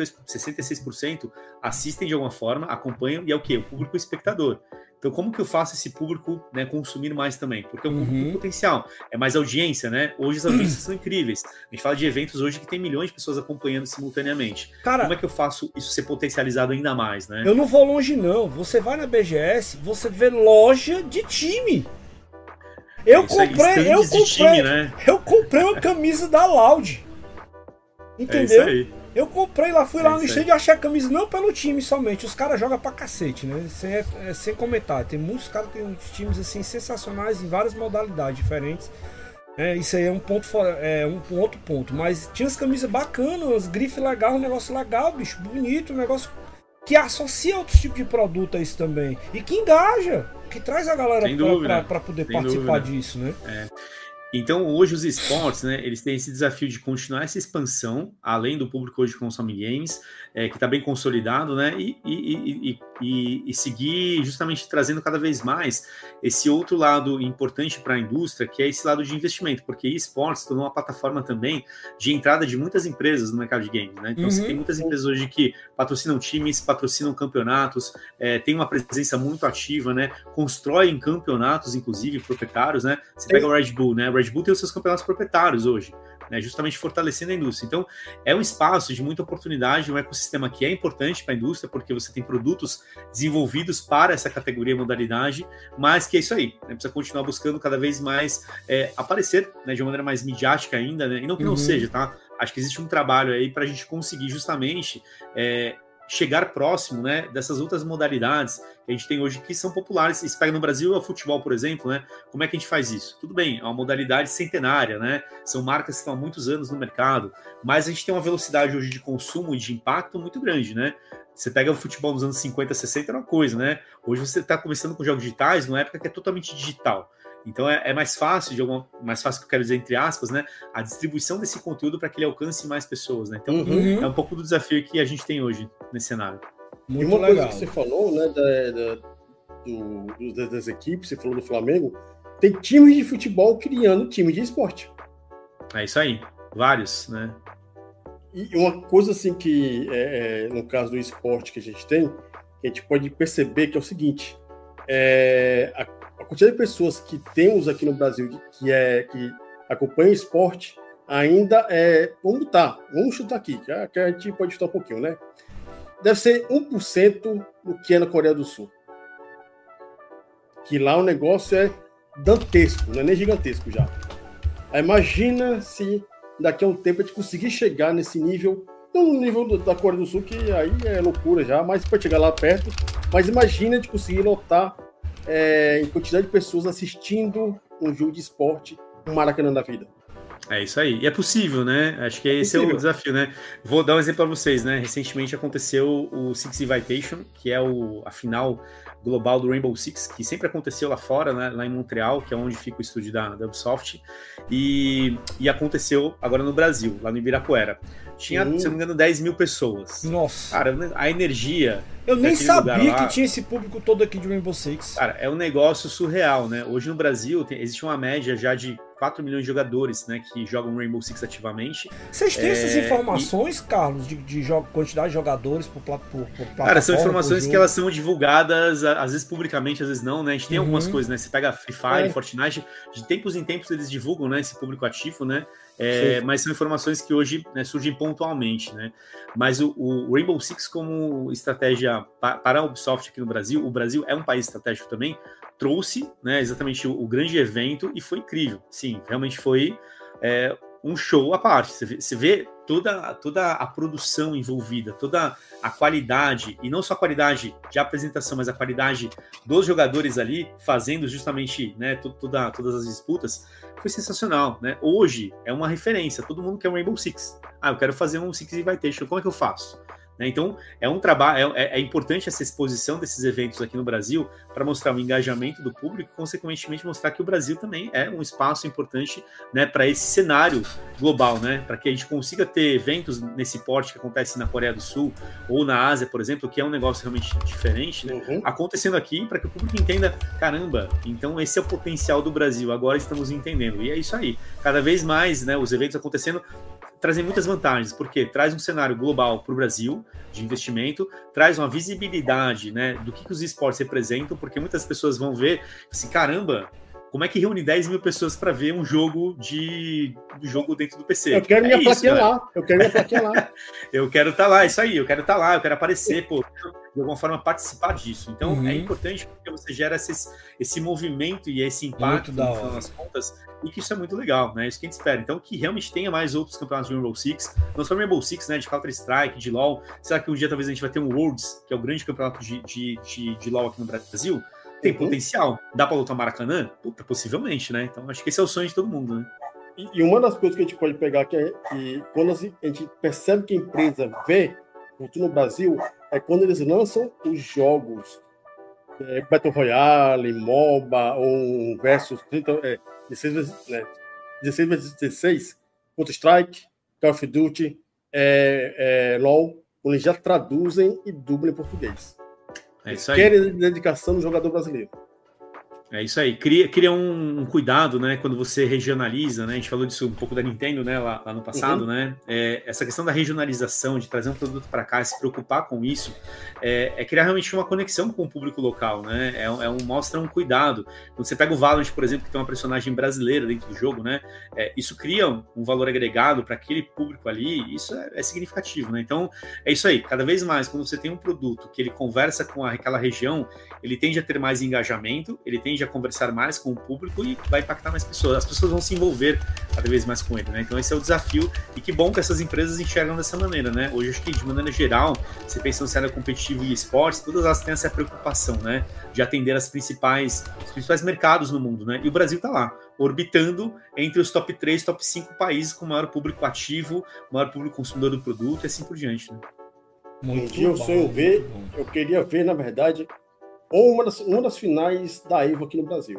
66% assistem de alguma forma, acompanham, e é o quê? O público espectador. Então, como que eu faço esse público, né, consumir mais também? Porque é um público potencial, é mais audiência, né? Hoje as audiências são incríveis. A gente fala de eventos hoje que tem milhões de pessoas acompanhando simultaneamente. Cara, como é que eu faço isso ser potencializado ainda mais, né? Eu não vou longe, não. Você vai na BGS, você vê loja de time. Eu comprei uma camisa da Loud. Entendeu? É isso aí. Eu comprei lá, fui lá no stand e achei a camisa não pelo time somente. Os caras jogam pra cacete, né? Sem comentar. Tem muitos caras que tem times assim sensacionais em várias modalidades diferentes. Isso aí é um ponto, um outro ponto. Mas tinha as camisas bacanas, as grifes legais, um negócio legal, bicho, bonito, um negócio que associa outros tipos de produto a isso também. E que engaja, que traz a galera pra poder participar disso, né? Então, hoje os esportes, né, eles têm esse desafio de continuar essa expansão, além do público hoje que consome games, que está bem consolidado, né, e seguir justamente trazendo cada vez mais esse outro lado importante para a indústria, que é esse lado de investimento, porque esportes tornou uma plataforma também de entrada de muitas empresas no mercado de games, né? Então, você tem muitas empresas hoje que patrocinam times, patrocinam campeonatos, tem uma presença muito ativa, né, constroem campeonatos, inclusive, proprietários, né? Você pega o Red Bull, né? O Red Bull tem os seus campeonatos proprietários hoje, né, justamente fortalecendo a indústria. Então, é um espaço de muita oportunidade, um ecossistema que é importante para a indústria, porque você tem produtos desenvolvidos para essa categoria e modalidade, mas que é isso aí, né, precisa continuar buscando cada vez mais aparecer, né, de uma maneira mais midiática ainda, né, e não que não seja, tá? Acho que existe um trabalho aí para a gente conseguir justamente chegar próximo, né, dessas outras modalidades que a gente tem hoje que são populares. Se pega no Brasil, é o futebol, por exemplo, né? Como é que a gente faz isso? Tudo bem, é uma modalidade centenária, né? São marcas que estão há muitos anos no mercado, mas a gente tem uma velocidade hoje de consumo e de impacto muito grande, né? Você pega o futebol nos anos 50, 60, era uma coisa, né? Hoje você está começando com jogos digitais, numa época que é totalmente digital. Então é mais fácil, mais fácil que eu quero dizer, entre aspas, né? A distribuição desse conteúdo para que ele alcance mais pessoas, né? Então é um pouco do desafio que a gente tem hoje nesse cenário. Muito e uma legal. Coisa que você falou, né, das equipes, você falou do Flamengo, tem times de futebol criando times de esporte. É isso aí, vários, né? E uma coisa assim que, no caso do esporte que a gente tem, que a gente pode perceber que é o seguinte, a quantidade de pessoas que temos aqui no Brasil que acompanham o esporte ainda vamos chutar aqui, que a gente pode chutar um pouquinho, né? Deve ser 1% do que é na Coreia do Sul. Que lá o negócio é dantesco, não é nem gigantesco já. Aí imagina se daqui a um tempo a gente conseguir chegar nesse nível, não no nível da Coreia do Sul, que aí é loucura já, mas pode chegar lá perto. Mas imagina a gente conseguir notar em quantidade de pessoas assistindo um jogo de esporte no Maracanã da vida. É isso aí. E é possível, né? Acho que esse é o desafio, né? Vou dar um exemplo para vocês, né? Recentemente aconteceu o Six Invitation, que é a final global do Rainbow Six, que sempre aconteceu lá fora, né? Lá em Montreal, que é onde fica o estúdio da Ubisoft. E aconteceu agora no Brasil, lá no Ibirapuera. Tinha, se não me engano, 10 mil pessoas. Nossa. Cara, a energia... Eu nem sabia que tinha esse público todo aqui de Rainbow Six. Cara, é um negócio surreal, né? Hoje no Brasil existe uma média já de 4 milhões de jogadores, né, que jogam Rainbow Six ativamente. Vocês têm essas informações, Carlos, de quantidade de jogadores por plataforma? Cara, são informações que elas são divulgadas, às vezes publicamente, às vezes não, né? A gente tem algumas coisas, né? Você pega Free Fire, Fortnite, de tempos em tempos eles divulgam, né, esse público ativo, né? Mas são informações que hoje, né, surgem pontualmente, né? Mas o Rainbow Six como estratégia para a Ubisoft aqui no Brasil, o Brasil é um país estratégico também, trouxe, né, exatamente o grande evento e foi incrível. Sim, realmente foi um show à parte. Você vê toda a produção envolvida, toda a qualidade, e não só a qualidade de apresentação, mas a qualidade dos jogadores ali, fazendo justamente, né, todas as disputas, foi sensacional, né? Hoje é uma referência, todo mundo quer um Rainbow Six. Eu quero fazer um Six Invitation, como é que eu faço? Então, é um trabalho, é importante essa exposição desses eventos aqui no Brasil para mostrar o engajamento do público e, consequentemente, mostrar que o Brasil também é um espaço importante, né, para esse cenário global, né, para que a gente consiga ter eventos nesse porte que acontece na Coreia do Sul ou na Ásia, por exemplo, que é um negócio realmente diferente, né, acontecendo aqui para que o público entenda, caramba, então esse é o potencial do Brasil, agora estamos entendendo. E é isso aí. Cada vez mais, né, os eventos acontecendo trazem muitas vantagens, porque traz um cenário global para o Brasil, de investimento, traz uma visibilidade, né, do que os esportes representam, porque muitas pessoas vão ver assim, caramba, como é que reúne 10 mil pessoas para ver um jogo dentro do PC? Eu quero minha plaquinha lá. Eu quero minha plaquinha lá. Eu quero estar lá, isso aí. Eu quero estar lá, eu quero aparecer, pô, de alguma forma participar disso. Então é importante porque você gera esse movimento e esse impacto, no final das contas, e que isso é muito legal, né? Isso que a gente espera. Então que realmente tenha mais outros campeonatos de Rainbow Six, não só Rainbow Six, né? De Counter-Strike, de LoL. Será que um dia talvez a gente vai ter um Worlds, que é o grande campeonato de LoL aqui no Brasil? Tem potencial. Dá para lutar Maracanã? Puta, possivelmente, né? Então acho que esse é o sonho de todo mundo, né? E uma das coisas que a gente pode pegar que quando a gente percebe que a empresa vê no Brasil é quando eles lançam os jogos Battle Royale, MOBA ou versus 16x16, Counter-Strike, Call of Duty, LoL, quando eles já traduzem e dublam em português. É isso aí. Querem dedicação do jogador brasileiro. É isso aí. Cria um cuidado, né? Quando você regionaliza, né? A gente falou disso um pouco da Nintendo, né? Lá no passado, né? Essa questão da regionalização, de trazer um produto para cá, se preocupar com isso, é criar realmente uma conexão com o público local, né? Mostra um cuidado. Quando você pega o Valorant, por exemplo, que tem uma personagem brasileira dentro do jogo, né? Isso cria um valor agregado para aquele público ali. Isso é significativo, né? Então, é isso aí. Cada vez mais, quando você tem um produto que ele conversa com aquela região, ele tende a ter mais engajamento, ele tende a conversar mais com o público e vai impactar mais pessoas. As pessoas vão se envolver cada vez mais com ele, né? Então esse é o desafio e que bom que essas empresas enxergam dessa maneira, né? Hoje acho que de maneira geral, você pensa no cenário competitivo e esportes, todas elas têm essa preocupação, né? De atender os principais mercados no mundo, né? E o Brasil tá lá, orbitando entre os top 3, top 5 países com maior público ativo, maior público consumidor do produto e assim por diante, né? Um dia eu sonho ver, eu queria ver, na verdade, uma das finais da EVO aqui no Brasil.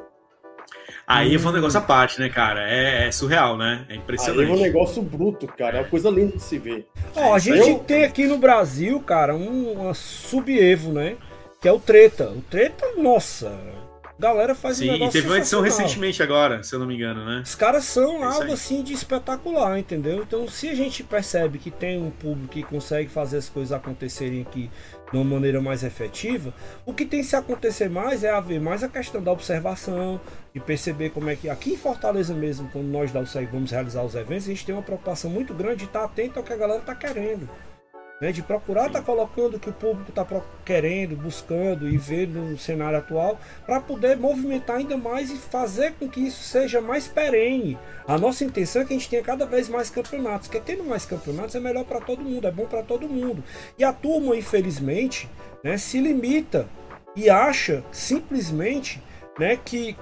A EVO é um negócio à parte, né, cara? É surreal, né? É impressionante. A EVO é um negócio bruto, cara. É uma coisa linda de se ver. A gente tem aqui no Brasil, cara, uma sub-EVO, né? Que é o Treta. O Treta, nossa... galera faz um negócio. Sim, teve uma edição recentemente agora, se eu não me engano, né? Os caras são algo assim de espetacular, entendeu? Então, se a gente percebe que tem um público que consegue fazer as coisas acontecerem aqui de uma maneira mais efetiva, o que tem que se acontecer mais é haver mais a questão da observação, de perceber como é que aqui em Fortaleza mesmo, quando nós vamos realizar os eventos, a gente tem uma preocupação muito grande de estar atento ao que a galera está querendo. De procurar estar colocando o que o público está querendo, buscando e ver no cenário atual, para poder movimentar ainda mais e fazer com que isso seja mais perene. A nossa intenção é que a gente tenha cada vez mais campeonatos, porque tendo mais campeonatos é melhor para todo mundo, é bom para todo mundo. E a turma, infelizmente, né, se limita e acha simplesmente, né,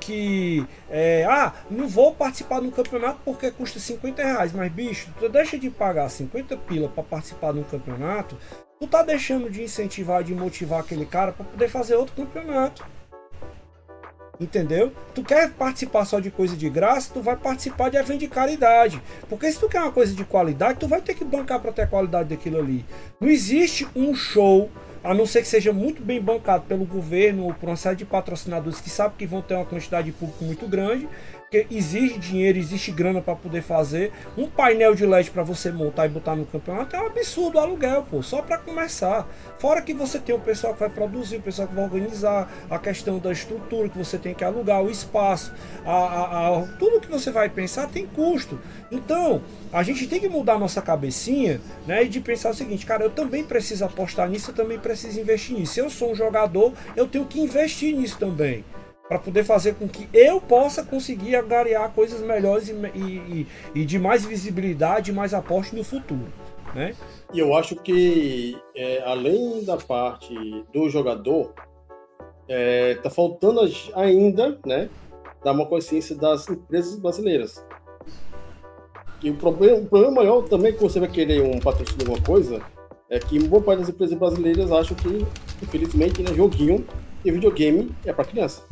não vou participar de um campeonato porque custa R$50, mas bicho, tu deixa de pagar 50 pila para participar de um campeonato, tu tá deixando de incentivar, de motivar aquele cara para poder fazer outro campeonato, entendeu? Tu quer participar só de coisa de graça, tu vai participar de evento de caridade, porque se tu quer uma coisa de qualidade, tu vai ter que bancar para ter a qualidade daquilo ali. Não existe um show, a não ser que seja muito bem bancado pelo governo ou por uma série de patrocinadores que sabem que vão ter uma quantidade de público muito grande, que exige dinheiro, existe grana para poder fazer. Um painel de LED para você montar e botar no campeonato é um absurdo o aluguel, pô, só para começar. Fora que você tem o pessoal que vai produzir, o pessoal que vai organizar, a questão da estrutura que você tem que alugar, o espaço, tudo que você vai pensar tem custo. Então, a gente tem que mudar a nossa cabecinha, né, e de pensar o seguinte, cara, eu também preciso apostar nisso, eu também preciso investir nisso. Se eu sou um jogador, eu tenho que investir nisso também, para poder fazer com que eu possa conseguir angariar coisas melhores e de mais visibilidade, mais aposta no futuro, né? E eu acho que, além da parte do jogador, tá faltando ainda, né, dar uma consciência das empresas brasileiras. E o problema maior também que você vai querer um patrocínio de alguma coisa é que boa parte das empresas brasileiras acham que, infelizmente, né, joguinho e videogame é para criança.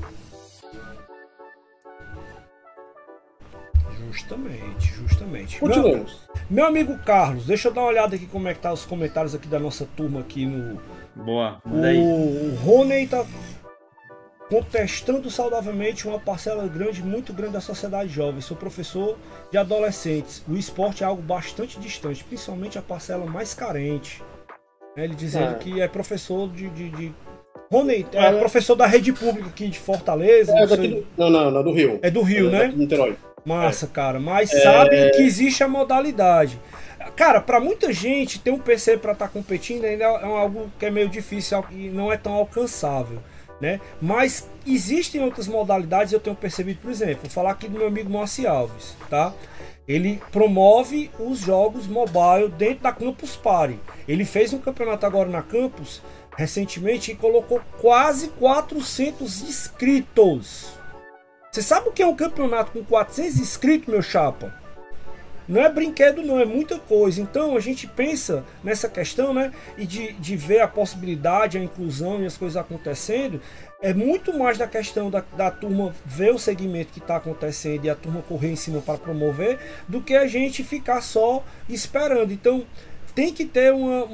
Justamente. Continuamos. Meu amigo Carlos, deixa eu dar uma olhada aqui como é que tá os comentários aqui da nossa turma aqui no... Boa, o Rony tá contestando saudavelmente uma parcela grande, muito grande da sociedade jovem. Sou professor de adolescentes. O esporte é algo bastante distante, principalmente a parcela mais carente. Ele dizendo que é professor de Rony, professor da rede pública aqui de Fortaleza. Não, do Rio. É do Rio, né? De Niterói. Massa, cara. Mas sabe que existe a modalidade. Cara, pra muita gente, ter um PC pra estar competindo ainda é algo que é meio difícil e não é tão alcançável, né? Mas existem outras modalidades, eu tenho percebido, por exemplo, vou falar aqui do meu amigo Moacir Alves, tá? Ele promove os jogos mobile dentro da Campus Party. Ele fez um campeonato agora na Campus, recentemente, e colocou quase 400 inscritos. Você sabe o que é um campeonato com 400 inscritos, meu chapa? Não é brinquedo não, é muita coisa. Então a gente pensa nessa questão, né? E de ver a possibilidade, a inclusão e as coisas acontecendo. É muito mais da questão da turma ver o segmento que está acontecendo e a turma correr em cima para promover, do que a gente ficar só esperando. Então tem que ter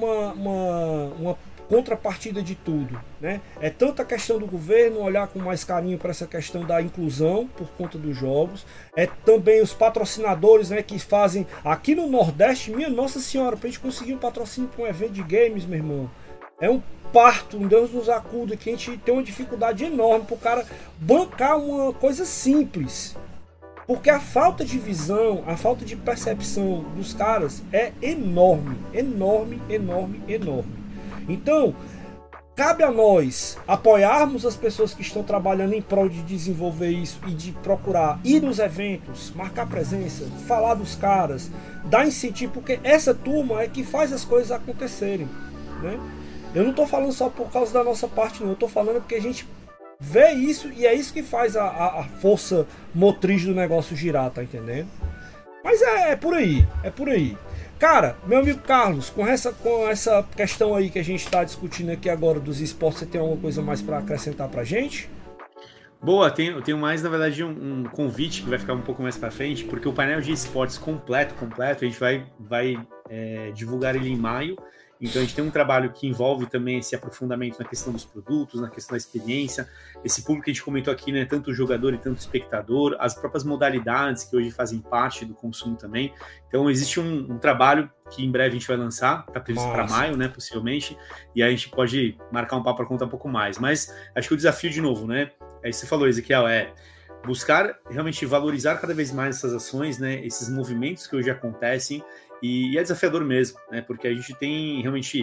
uma contrapartida de tudo, né? É tanto a questão do governo olhar com mais carinho para essa questão da inclusão por conta dos jogos, é também os patrocinadores, né, que fazem aqui no Nordeste, minha Nossa Senhora, pra gente conseguir um patrocínio para um evento de games, meu irmão, é um parto, um Deus nos acuda, que a gente tem uma dificuldade enorme pro cara bancar uma coisa simples. Porque a falta de visão, a falta de percepção dos caras é enorme, enorme, enorme, enorme. Então, cabe a nós apoiarmos as pessoas que estão trabalhando em prol de desenvolver isso e de procurar ir nos eventos, marcar presença, falar dos caras, dar incentivo, porque essa turma é que faz as coisas acontecerem, né? Eu não estou falando só por causa da nossa parte, não. Eu estou falando porque a gente vê isso e é isso que faz a força motriz do negócio girar, tá entendendo? Mas é por aí, é por aí. Cara, meu amigo Carlos, com essa questão aí que a gente está discutindo aqui agora dos esportes, você tem alguma coisa mais para acrescentar pra gente? Boa, eu tenho mais, na verdade, um convite que vai ficar um pouco mais para frente, porque o painel de esportes completo, a gente vai divulgar ele em maio. Então a gente tem um trabalho que envolve também esse aprofundamento na questão dos produtos, na questão da experiência, esse público que a gente comentou aqui, né, tanto o jogador e tanto o espectador, as próprias modalidades que hoje fazem parte do consumo também. Então existe um trabalho que em breve a gente vai lançar, está previsto para maio, né, possivelmente, e aí a gente pode marcar um papo para contar um pouco mais. Mas acho que o desafio, de novo, né, é isso que você falou, Ezequiel, é buscar realmente valorizar cada vez mais essas ações, né, esses movimentos que hoje acontecem. E é desafiador mesmo, né? Porque a gente tem realmente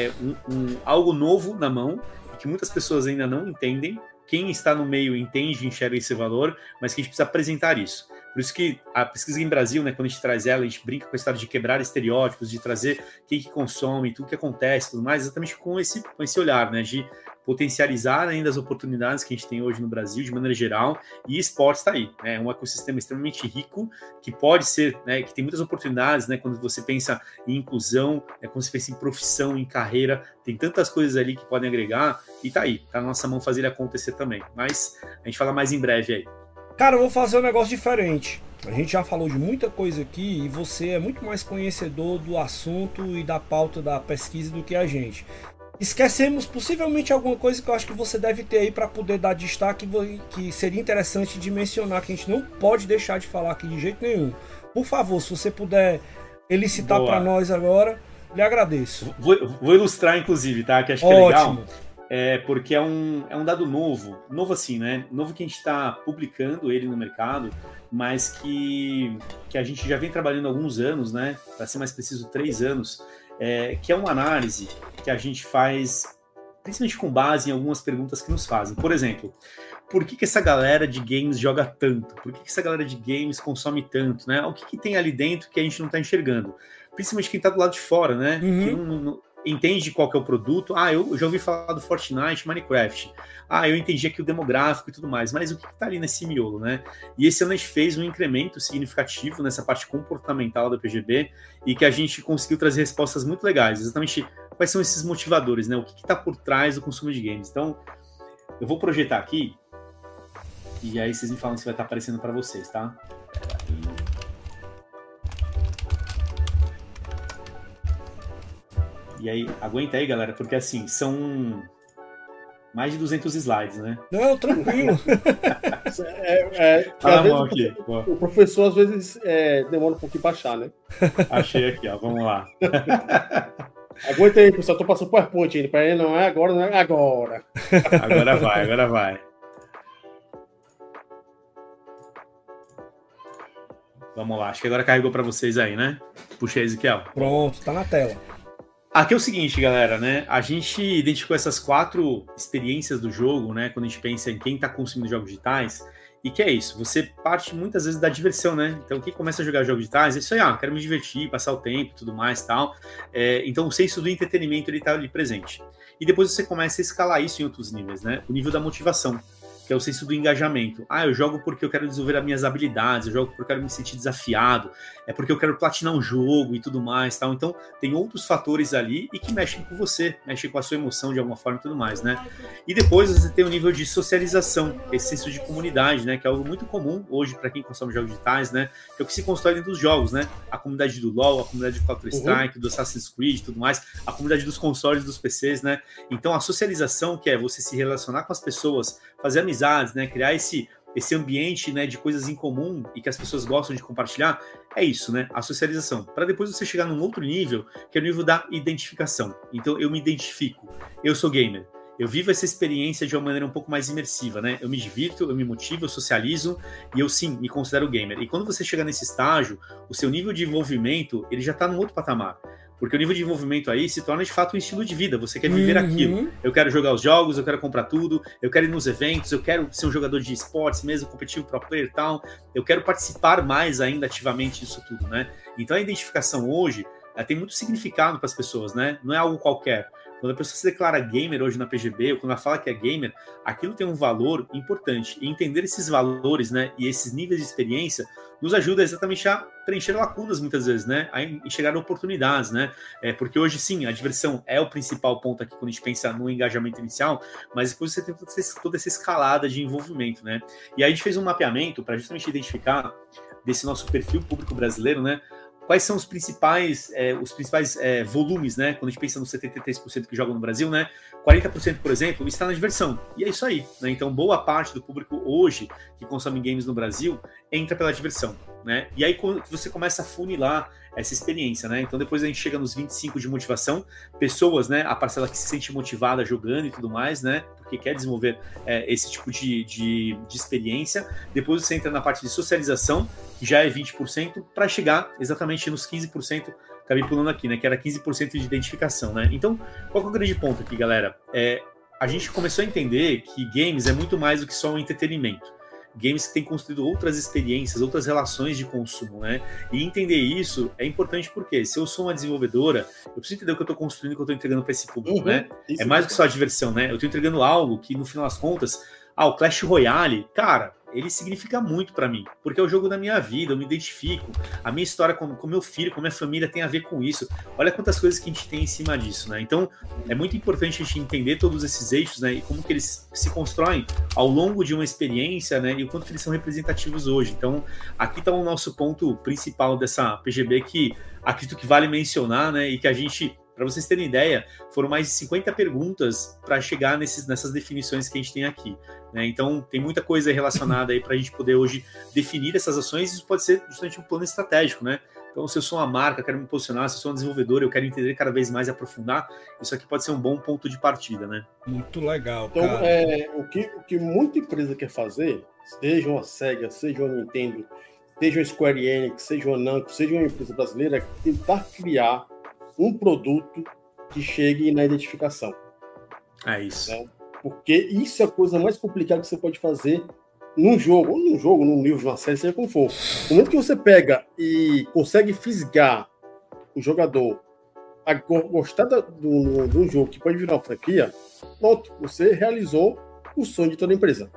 algo novo na mão, que muitas pessoas ainda não entendem. Quem está no meio entende e enxerga esse valor, mas que a gente precisa apresentar isso. Por isso que a pesquisa em Brasil, né, quando a gente traz ela, a gente brinca com a história de quebrar estereótipos, de trazer quem que consome, tudo que acontece, tudo mais, exatamente com esse olhar, né, de potencializar ainda as oportunidades que a gente tem hoje no Brasil, de maneira geral, e esportes está aí, né, um ecossistema extremamente rico, que pode ser, né, que tem muitas oportunidades, né, quando você pensa em inclusão, quando você pensa em profissão, em carreira, tem tantas coisas ali que podem agregar, e tá aí, tá na nossa mão fazer ele acontecer também, mas a gente fala mais em breve aí. Cara, eu vou fazer um negócio diferente. A gente já falou de muita coisa aqui e você é muito mais conhecedor do assunto e da pauta da pesquisa do que a gente. Esquecemos possivelmente alguma coisa que eu acho que você deve ter aí para poder dar destaque, que seria interessante de mencionar, que a gente não pode deixar de falar aqui de jeito nenhum. Por favor, se você puder elicitar para nós agora, lhe agradeço. Vou ilustrar, inclusive, tá? Que acho que é legal. Porque é um dado novo assim, né? Novo que a gente está publicando ele no mercado, mas que a gente já vem trabalhando há alguns anos, né? Para ser mais preciso, 3 anos, que é uma análise que a gente faz, principalmente com base em algumas perguntas que nos fazem. Por exemplo, por que essa galera de games joga tanto? Por que essa galera de games consome tanto, né? O que tem ali dentro que a gente não está enxergando? Principalmente quem está do lado de fora, né? Uhum. Que não entende qual que é o produto. Eu já ouvi falar do Fortnite, Minecraft. Eu entendi aqui o demográfico e tudo mais, mas o que está ali nesse miolo, né? E esse ano a gente fez um incremento significativo nessa parte comportamental da PGB e que a gente conseguiu trazer respostas muito legais, exatamente quais são esses motivadores, né? O que está por trás do consumo de games. Então, eu vou projetar aqui e aí vocês me falam se vai estar aparecendo para vocês, tá? E aí, aguenta aí, galera, porque assim, são mais de 200 slides, né? Não, tranquilo. O professor, às vezes, demora um pouquinho para achar, né? Achei aqui, ó, vamos lá. Aguenta aí, pessoal. Tô passando PowerPoint ainda. Para ele não é agora, não é agora. Agora vai. Vamos lá, acho que agora carregou para vocês aí, né? Puxa aí, Ezequiel. Pronto, tá na tela. Aqui é o seguinte, galera, né? A gente identificou essas 4 experiências do jogo, né? Quando a gente pensa em quem está consumindo jogos digitais. E que é isso, você parte muitas vezes da diversão, né? Então, quem começa a jogar jogos digitais, é isso aí, quero me divertir, passar o tempo e tudo mais e tal. Então, o senso do entretenimento, ele tá ali presente. E depois você começa a escalar isso em outros níveis, né? O nível da motivação, que é o senso do engajamento. Eu jogo porque eu quero desenvolver as minhas habilidades, eu jogo porque eu quero me sentir desafiado, é porque eu quero platinar um jogo e tudo mais, tal. Então, tem outros fatores ali e que mexem com você, mexem com a sua emoção de alguma forma e tudo mais, né? E depois você tem o nível de socialização, esse senso de comunidade, né? Que é algo muito comum hoje para quem consome jogos digitais, né? Que é o que se constrói dentro dos jogos, né? A comunidade do LoL, a comunidade do Counter-Strike, do Assassin's Creed e tudo mais, a comunidade dos consoles, dos PCs, né? Então, a socialização, que é você se relacionar com as pessoas, fazer amizades, né? Criar esse ambiente, né, de coisas em comum e que as pessoas gostam de compartilhar, é isso, né? A socialização. Para depois você chegar num outro nível, que é o nível da identificação. Então, eu me identifico. Eu sou gamer. Eu vivo essa experiência de uma maneira um pouco mais imersiva, né? Eu me divirto, eu me motivo, eu socializo e eu, sim, me considero gamer. E quando você chega nesse estágio, o seu nível de envolvimento, ele já está num outro patamar. Porque o nível de envolvimento aí se torna de fato um estilo de vida. Você quer viver aquilo. Eu quero jogar os jogos, eu quero comprar tudo, eu quero ir nos eventos, eu quero ser um jogador de esportes mesmo, competitivo, pro player e tal. Eu quero participar mais ainda ativamente disso tudo, né? Então a identificação hoje tem muito significado para as pessoas, né? Não é algo qualquer. Quando a pessoa se declara gamer hoje na PGB, ou quando ela fala que é gamer, aquilo tem um valor importante. E entender esses valores, né, e esses níveis de experiência nos ajuda exatamente a preencher lacunas muitas vezes, né, a enxergar oportunidades, né, porque hoje sim, a diversão é o principal ponto aqui quando a gente pensa no engajamento inicial, mas depois você tem toda essa escalada de envolvimento, né, e aí a gente fez um mapeamento para justamente identificar desse nosso perfil público brasileiro, né, quais são os principais volumes, né? Quando a gente pensa nos 73% que jogam no Brasil, né? 40%, por exemplo, está na diversão. E é isso aí, né? Então, boa parte do público hoje que consome games no Brasil entra pela diversão, né? E aí quando você começa a funilar essa experiência, né? Então, depois a gente chega nos 25% de motivação, pessoas, né? A parcela que se sente motivada jogando e tudo mais, né? Porque quer desenvolver esse tipo de experiência. Depois você entra na parte de socialização, que já é 20%, para chegar exatamente nos 15%, acabei pulando aqui, né? Que era 15% de identificação, né? Então, qual que é o grande ponto aqui, galera? A gente começou a entender que games é muito mais do que só um entretenimento. Games que têm construído outras experiências, outras relações de consumo, né? E entender isso é importante porque se eu sou uma desenvolvedora, eu preciso entender o que eu estou construindo, o que eu estou entregando para esse público, né? É mais do que só a diversão, né? Eu estou entregando algo que, no final das contas, o Clash Royale, cara, ele significa muito para mim, porque é o jogo da minha vida, eu me identifico, a minha história com meu filho, com a minha família tem a ver com isso. Olha quantas coisas que a gente tem em cima disso, né? Então, é muito importante a gente entender todos esses eixos, né? E como que eles se constroem ao longo de uma experiência, né? E o quanto que eles são representativos hoje. Então, aqui está o nosso ponto principal dessa PGB que acredito que vale mencionar, né? E que a gente, para vocês terem ideia, foram mais de 50 perguntas para chegar nessas definições que a gente tem aqui, né? Então, tem muita coisa relacionada aí para a gente poder hoje definir essas ações. Isso pode ser justamente um plano estratégico, né? Então, se eu sou uma marca, quero me posicionar, se eu sou um desenvolvedor, eu quero entender cada vez mais e aprofundar, isso aqui pode ser um bom ponto de partida, né? Muito legal, então, cara. O que muita empresa quer fazer, seja uma Sega, seja uma Nintendo, seja uma Square Enix, seja uma Namco, seja uma empresa brasileira, é tentar criar um produto que chegue na identificação. É isso. Né? Porque isso é a coisa mais complicada que você pode fazer num jogo, num livro, numa série, seja como for. No momento que você pega e consegue fisgar o jogador a gostar de um jogo que pode virar uma franquia, pronto, você realizou o sonho de toda a empresa.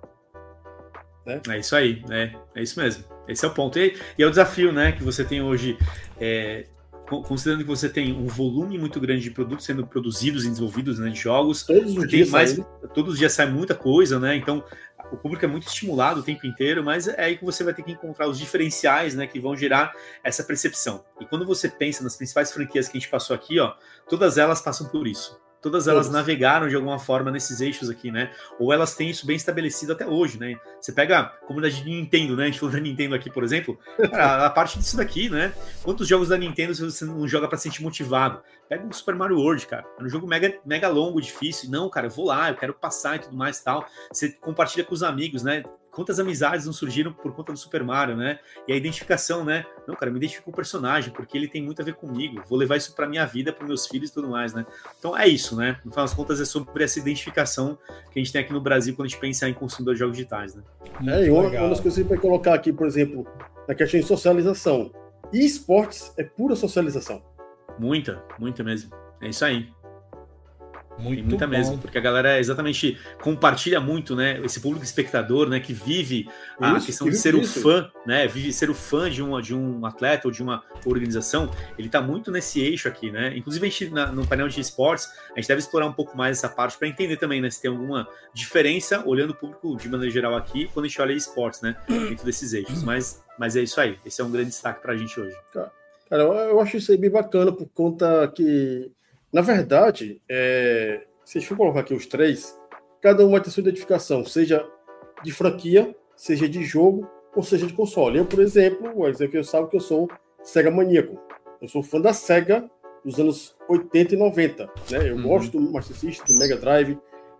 Né? É isso aí, né? É isso mesmo. Esse é o ponto. E é o desafio, né, que você tem hoje, considerando que você tem um volume muito grande de produtos sendo produzidos e desenvolvidos, né, de jogos. Todos os dias sai muita coisa, né? Então, o público é muito estimulado o tempo inteiro, mas é aí que você vai ter que encontrar os diferenciais, né, que vão gerar essa percepção. E quando você pensa nas principais franquias que a gente passou aqui, ó, todas elas passam por isso. todas elas navegaram de alguma forma nesses eixos aqui, né? Ou elas têm isso bem estabelecido até hoje, né? Você pega a comunidade de Nintendo, né? A gente falou da Nintendo aqui, por exemplo, a parte disso daqui, né? Quantos jogos da Nintendo você não joga pra se sentir motivado? Pega o Super Mario World, cara. É um jogo mega longo, difícil. Não, cara, eu vou lá, eu quero passar e tudo mais e tal. Você compartilha com os amigos, né? Quantas amizades não surgiram por conta do Super Mario, né? E a identificação, né? Não, cara, eu me identifico com o personagem, porque ele tem muito a ver comigo. Vou levar isso pra minha vida, pros meus filhos e tudo mais, né? Então é isso, né? No final das contas, é sobre essa identificação que a gente tem aqui no Brasil quando a gente pensa em consumidor de jogos digitais, né? E uma das coisas que você vai colocar aqui, por exemplo, na questão de socialização. E esportes é pura socialização. Muita mesmo. É isso aí. Muito muita bom. mesmo, porque a galera exatamente compartilha muito, né? Esse público espectador, né? Que vive a questão de ser o fã, né? Vive ser o fã de um atleta ou de uma organização. Ele tá muito nesse eixo aqui, né? Inclusive, a gente, no painel de esportes, a gente deve explorar um pouco mais essa parte para entender também, né? Se tem alguma diferença, olhando o público de maneira geral aqui, quando a gente olha esportes, né? Dentro desses eixos. Mas é isso aí. Esse é um grande destaque pra gente hoje. Cara, eu acho isso aí bem bacana, por conta que, na verdade, se a gente for colocar aqui os três, cada um vai ter sua identificação, seja de franquia, seja de jogo, ou seja de console. Eu, por exemplo, o Ezequiel sabe que eu sou Sega maníaco. Eu sou fã da Sega dos anos 80 e 90. Né? Eu gosto do Master System, do Mega Drive,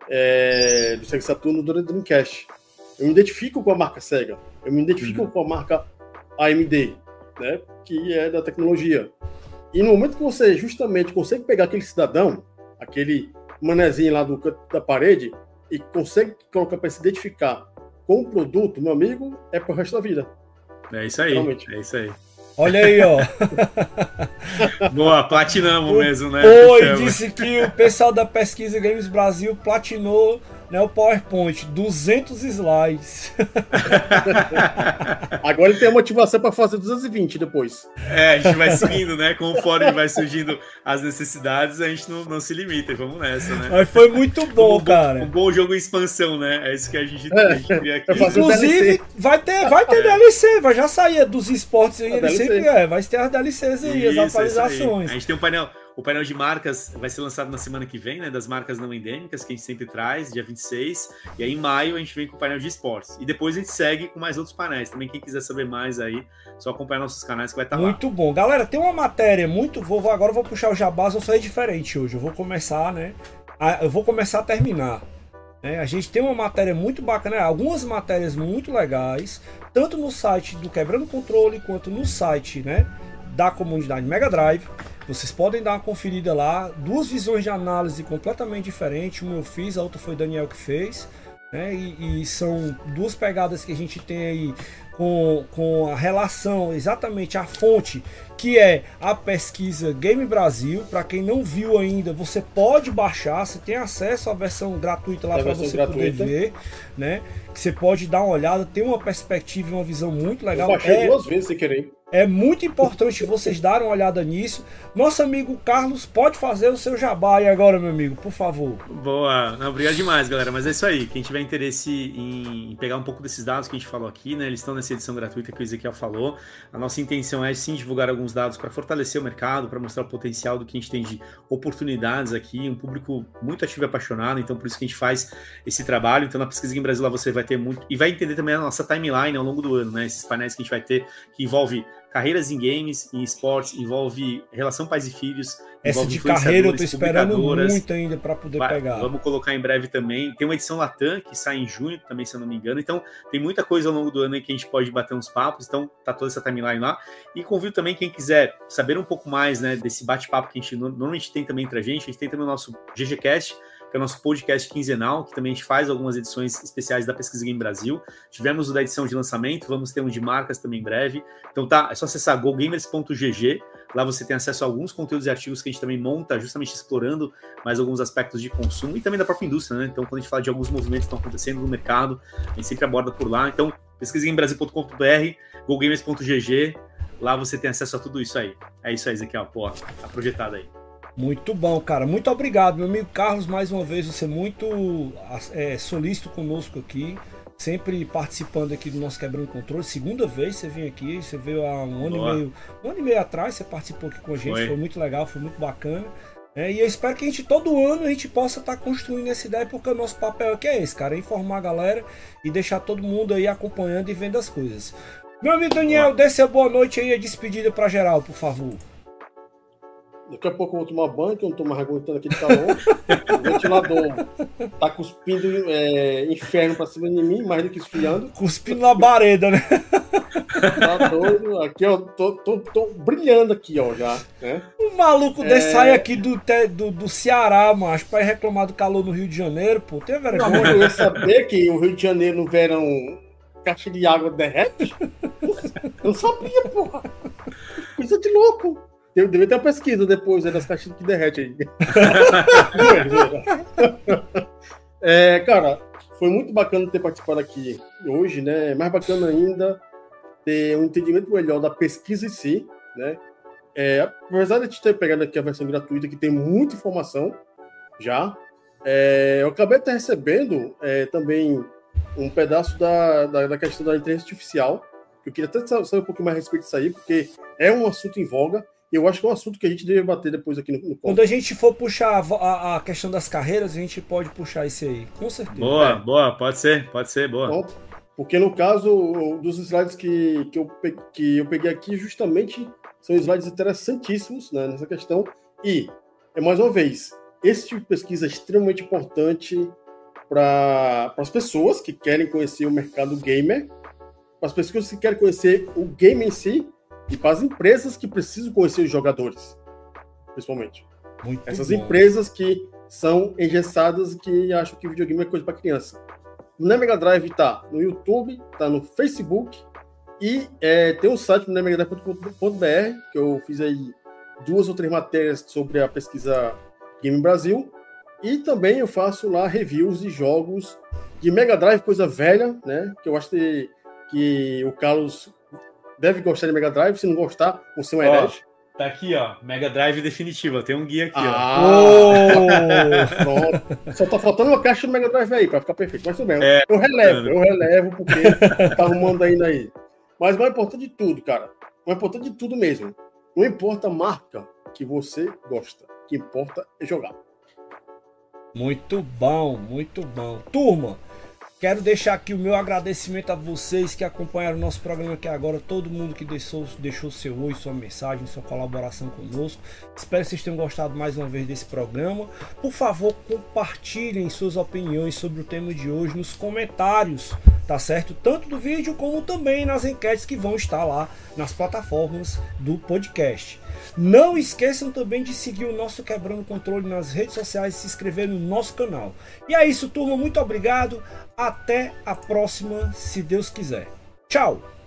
do Sega Saturn, do Dreamcast. Eu me identifico com a marca Sega. Eu me identifico com a marca AMD, né? Que é da tecnologia. E no momento que você justamente consegue pegar aquele cidadão, aquele manezinho lá do canto da parede, e consegue colocar para se identificar com o produto, meu amigo, é pro resto da vida. É isso aí, realmente. É isso aí. Olha aí, ó. Boa, platinamos mesmo, né? Oi, disse que o pessoal da Pesquisa Games Brasil platinou, né, o PowerPoint, 200 slides. Agora ele tem a motivação para fazer 220 depois. A gente vai seguindo, né? Conforme vai surgindo as necessidades, a gente não se limita, vamos nessa, né? Mas foi muito bom, cara. Um bom jogo em expansão, né? É isso que a gente cria aqui. Inclusive, vai ter DLC, vai já sair dos esportes aí, ele sempre vai ter as DLCs aí, as atualizações. A gente tem o painel de marcas vai ser lançado na semana que vem, né? Das marcas não endêmicas, que a gente sempre traz, dia 26. E aí, em maio, a gente vem com o painel de esportes. E depois a gente segue com mais outros painéis. Também, quem quiser saber mais aí, só acompanhar nossos canais que vai estar lá. Muito bom. Galera, tem uma matéria muito... Agora eu vou puxar o jabás, vou sair diferente hoje. Eu vou começar, né? Eu vou começar a terminar. A gente tem uma matéria muito bacana, algumas matérias muito legais, tanto no site do Quebrando Controle, quanto no site, né, da comunidade Mega Drive. Vocês podem dar uma conferida lá, duas visões de análise completamente diferentes, uma eu fiz, a outra foi o Daniel que fez, né, e são duas pegadas que a gente tem aí com a relação, exatamente a fonte, que é a pesquisa Game Brasil. Para quem não viu ainda, você pode baixar, você tem acesso à versão gratuita lá para você poder ver, né? Que você pode dar uma olhada, tem uma perspectiva e uma visão muito legal. Eu baixei 2 vezes sem querer. É muito importante vocês darem uma olhada nisso. Nosso amigo Carlos pode fazer o seu jabá aí agora, meu amigo, por favor. Boa, não, obrigado demais, galera. Mas é isso aí. Quem tiver interesse em pegar um pouco desses dados que a gente falou aqui, né? Eles estão nessa edição gratuita que o Ezequiel falou. A nossa intenção é sim divulgar alguns dados para fortalecer o mercado, para mostrar o potencial do que a gente tem de oportunidades aqui, um público muito ativo e apaixonado. Então, por isso que a gente faz esse trabalho. Então, na Pesquisa em Brasil lá você vai ter muito e vai entender também a nossa timeline ao longo do ano, né? Esses painéis que a gente vai ter que envolve carreiras em games, em esportes, envolve relação pais e filhos. Essa de carreira eu tô esperando muito ainda para poder pegar. Vamos colocar em breve também. Tem uma edição Latam que sai em junho também, se eu não me engano. Então, tem muita coisa ao longo do ano aí que a gente pode bater uns papos. Então, tá toda essa timeline lá. E convido também quem quiser saber um pouco mais, né, desse bate-papo que a gente normalmente tem também entre a gente tem também o nosso GGCast, que é o nosso podcast quinzenal, que também a gente faz algumas edições especiais da Pesquisa Game Brasil. Tivemos o da edição de lançamento, vamos ter um de marcas também em breve. Então é só acessar gogamers.gg, lá você tem acesso a alguns conteúdos e artigos que a gente também monta, justamente explorando mais alguns aspectos de consumo e também da própria indústria, né? Então, quando a gente fala de alguns movimentos que estão acontecendo no mercado, a gente sempre aborda por lá. Então, pesquisagambrasil.com.br, gogamers.gg, lá você tem acesso a tudo isso aí. É isso aí, Ezequiel, pô, tá projetado aí. Muito bom, cara. Muito obrigado, meu amigo Carlos, mais uma vez, você é muito solícito conosco aqui, sempre participando aqui do nosso Quebrando Controle. Segunda vez você vem aqui, você veio há um ano e meio atrás, você participou aqui com a gente, foi muito legal, foi muito bacana. E eu espero que todo ano a gente possa estar construindo essa ideia, porque o nosso papel aqui é esse, cara, é informar a galera e deixar todo mundo aí acompanhando e vendo as coisas. Meu amigo Daniel, dê seu boa noite aí, a despedida para geral, por favor. Daqui a pouco eu vou tomar banho, que eu não tô mais aguentando aquele calor. O ventilador tá cuspindo inferno pra cima de mim, mais do que esfriando. Cuspindo na bareda, né? Tá doido. Aqui, ó, tô brilhando aqui, ó, já, né? O maluco desse sai aqui do Ceará, macho, pra ir reclamar do calor no Rio de Janeiro, pô. Tem vergonha. Eu ia saber que o Rio de Janeiro no verão, caixa de água derrete? Eu não sabia, porra. Coisa de louco. Deve ter uma pesquisa depois das caixinhas que derrete aí. Cara, foi muito bacana ter participado aqui hoje, né? Mais bacana ainda ter um entendimento melhor da pesquisa em si, né? Apesar de a gente ter pegado aqui a versão gratuita, que tem muita informação já, eu acabei até recebendo também um pedaço da questão da inteligência artificial, que eu queria até saber um pouquinho mais a respeito disso aí, porque é um assunto em voga. Eu acho que é um assunto que a gente deve bater depois aqui no Quando a gente for puxar a questão das carreiras, a gente pode puxar isso aí, com certeza. Boa, pode ser, boa. Bom, porque no caso dos slides que eu peguei aqui, justamente são slides interessantíssimos, né, nessa questão. E, mais uma vez, esse tipo de pesquisa é extremamente importante para as pessoas que querem conhecer o mercado gamer, para as pessoas que querem conhecer o game em si, e para as empresas que precisam conhecer os jogadores, principalmente. Muito Essas bom. empresas que são engessadas e que acham que videogame é coisa para criança. O Mega Drive está no YouTube, está no Facebook e tem um site no nemegadrive.com.br que eu fiz aí 2 ou 3 matérias sobre a pesquisa Game Brasil e também eu faço lá reviews de jogos de Mega Drive, coisa velha, né? Que eu acho que o Carlos deve gostar de Mega Drive, se não gostar, você é um herege. Tá aqui, ó, Mega Drive definitiva, tem um guia aqui, Pronto. Só tá faltando uma caixa do Mega Drive aí, pra ficar perfeito. Mas tudo bem, eu relevo, porque tá arrumando ainda aí. Mas o mais importante de tudo, cara, o mais importante de tudo mesmo, não importa a marca que você gosta, o que importa é jogar. Muito bom, muito bom. Turma, quero deixar aqui o meu agradecimento a vocês que acompanharam o nosso programa aqui agora, todo mundo que deixou seu oi, sua mensagem, sua colaboração conosco. Espero que vocês tenham gostado mais uma vez desse programa. Por favor, compartilhem suas opiniões sobre o tema de hoje nos comentários, tá certo? Tanto do vídeo como também nas enquetes que vão estar lá nas plataformas do podcast. Não esqueçam também de seguir o nosso Quebrando Controle nas redes sociais e se inscrever no nosso canal. E é isso, turma. Muito obrigado. Até a próxima, se Deus quiser. Tchau!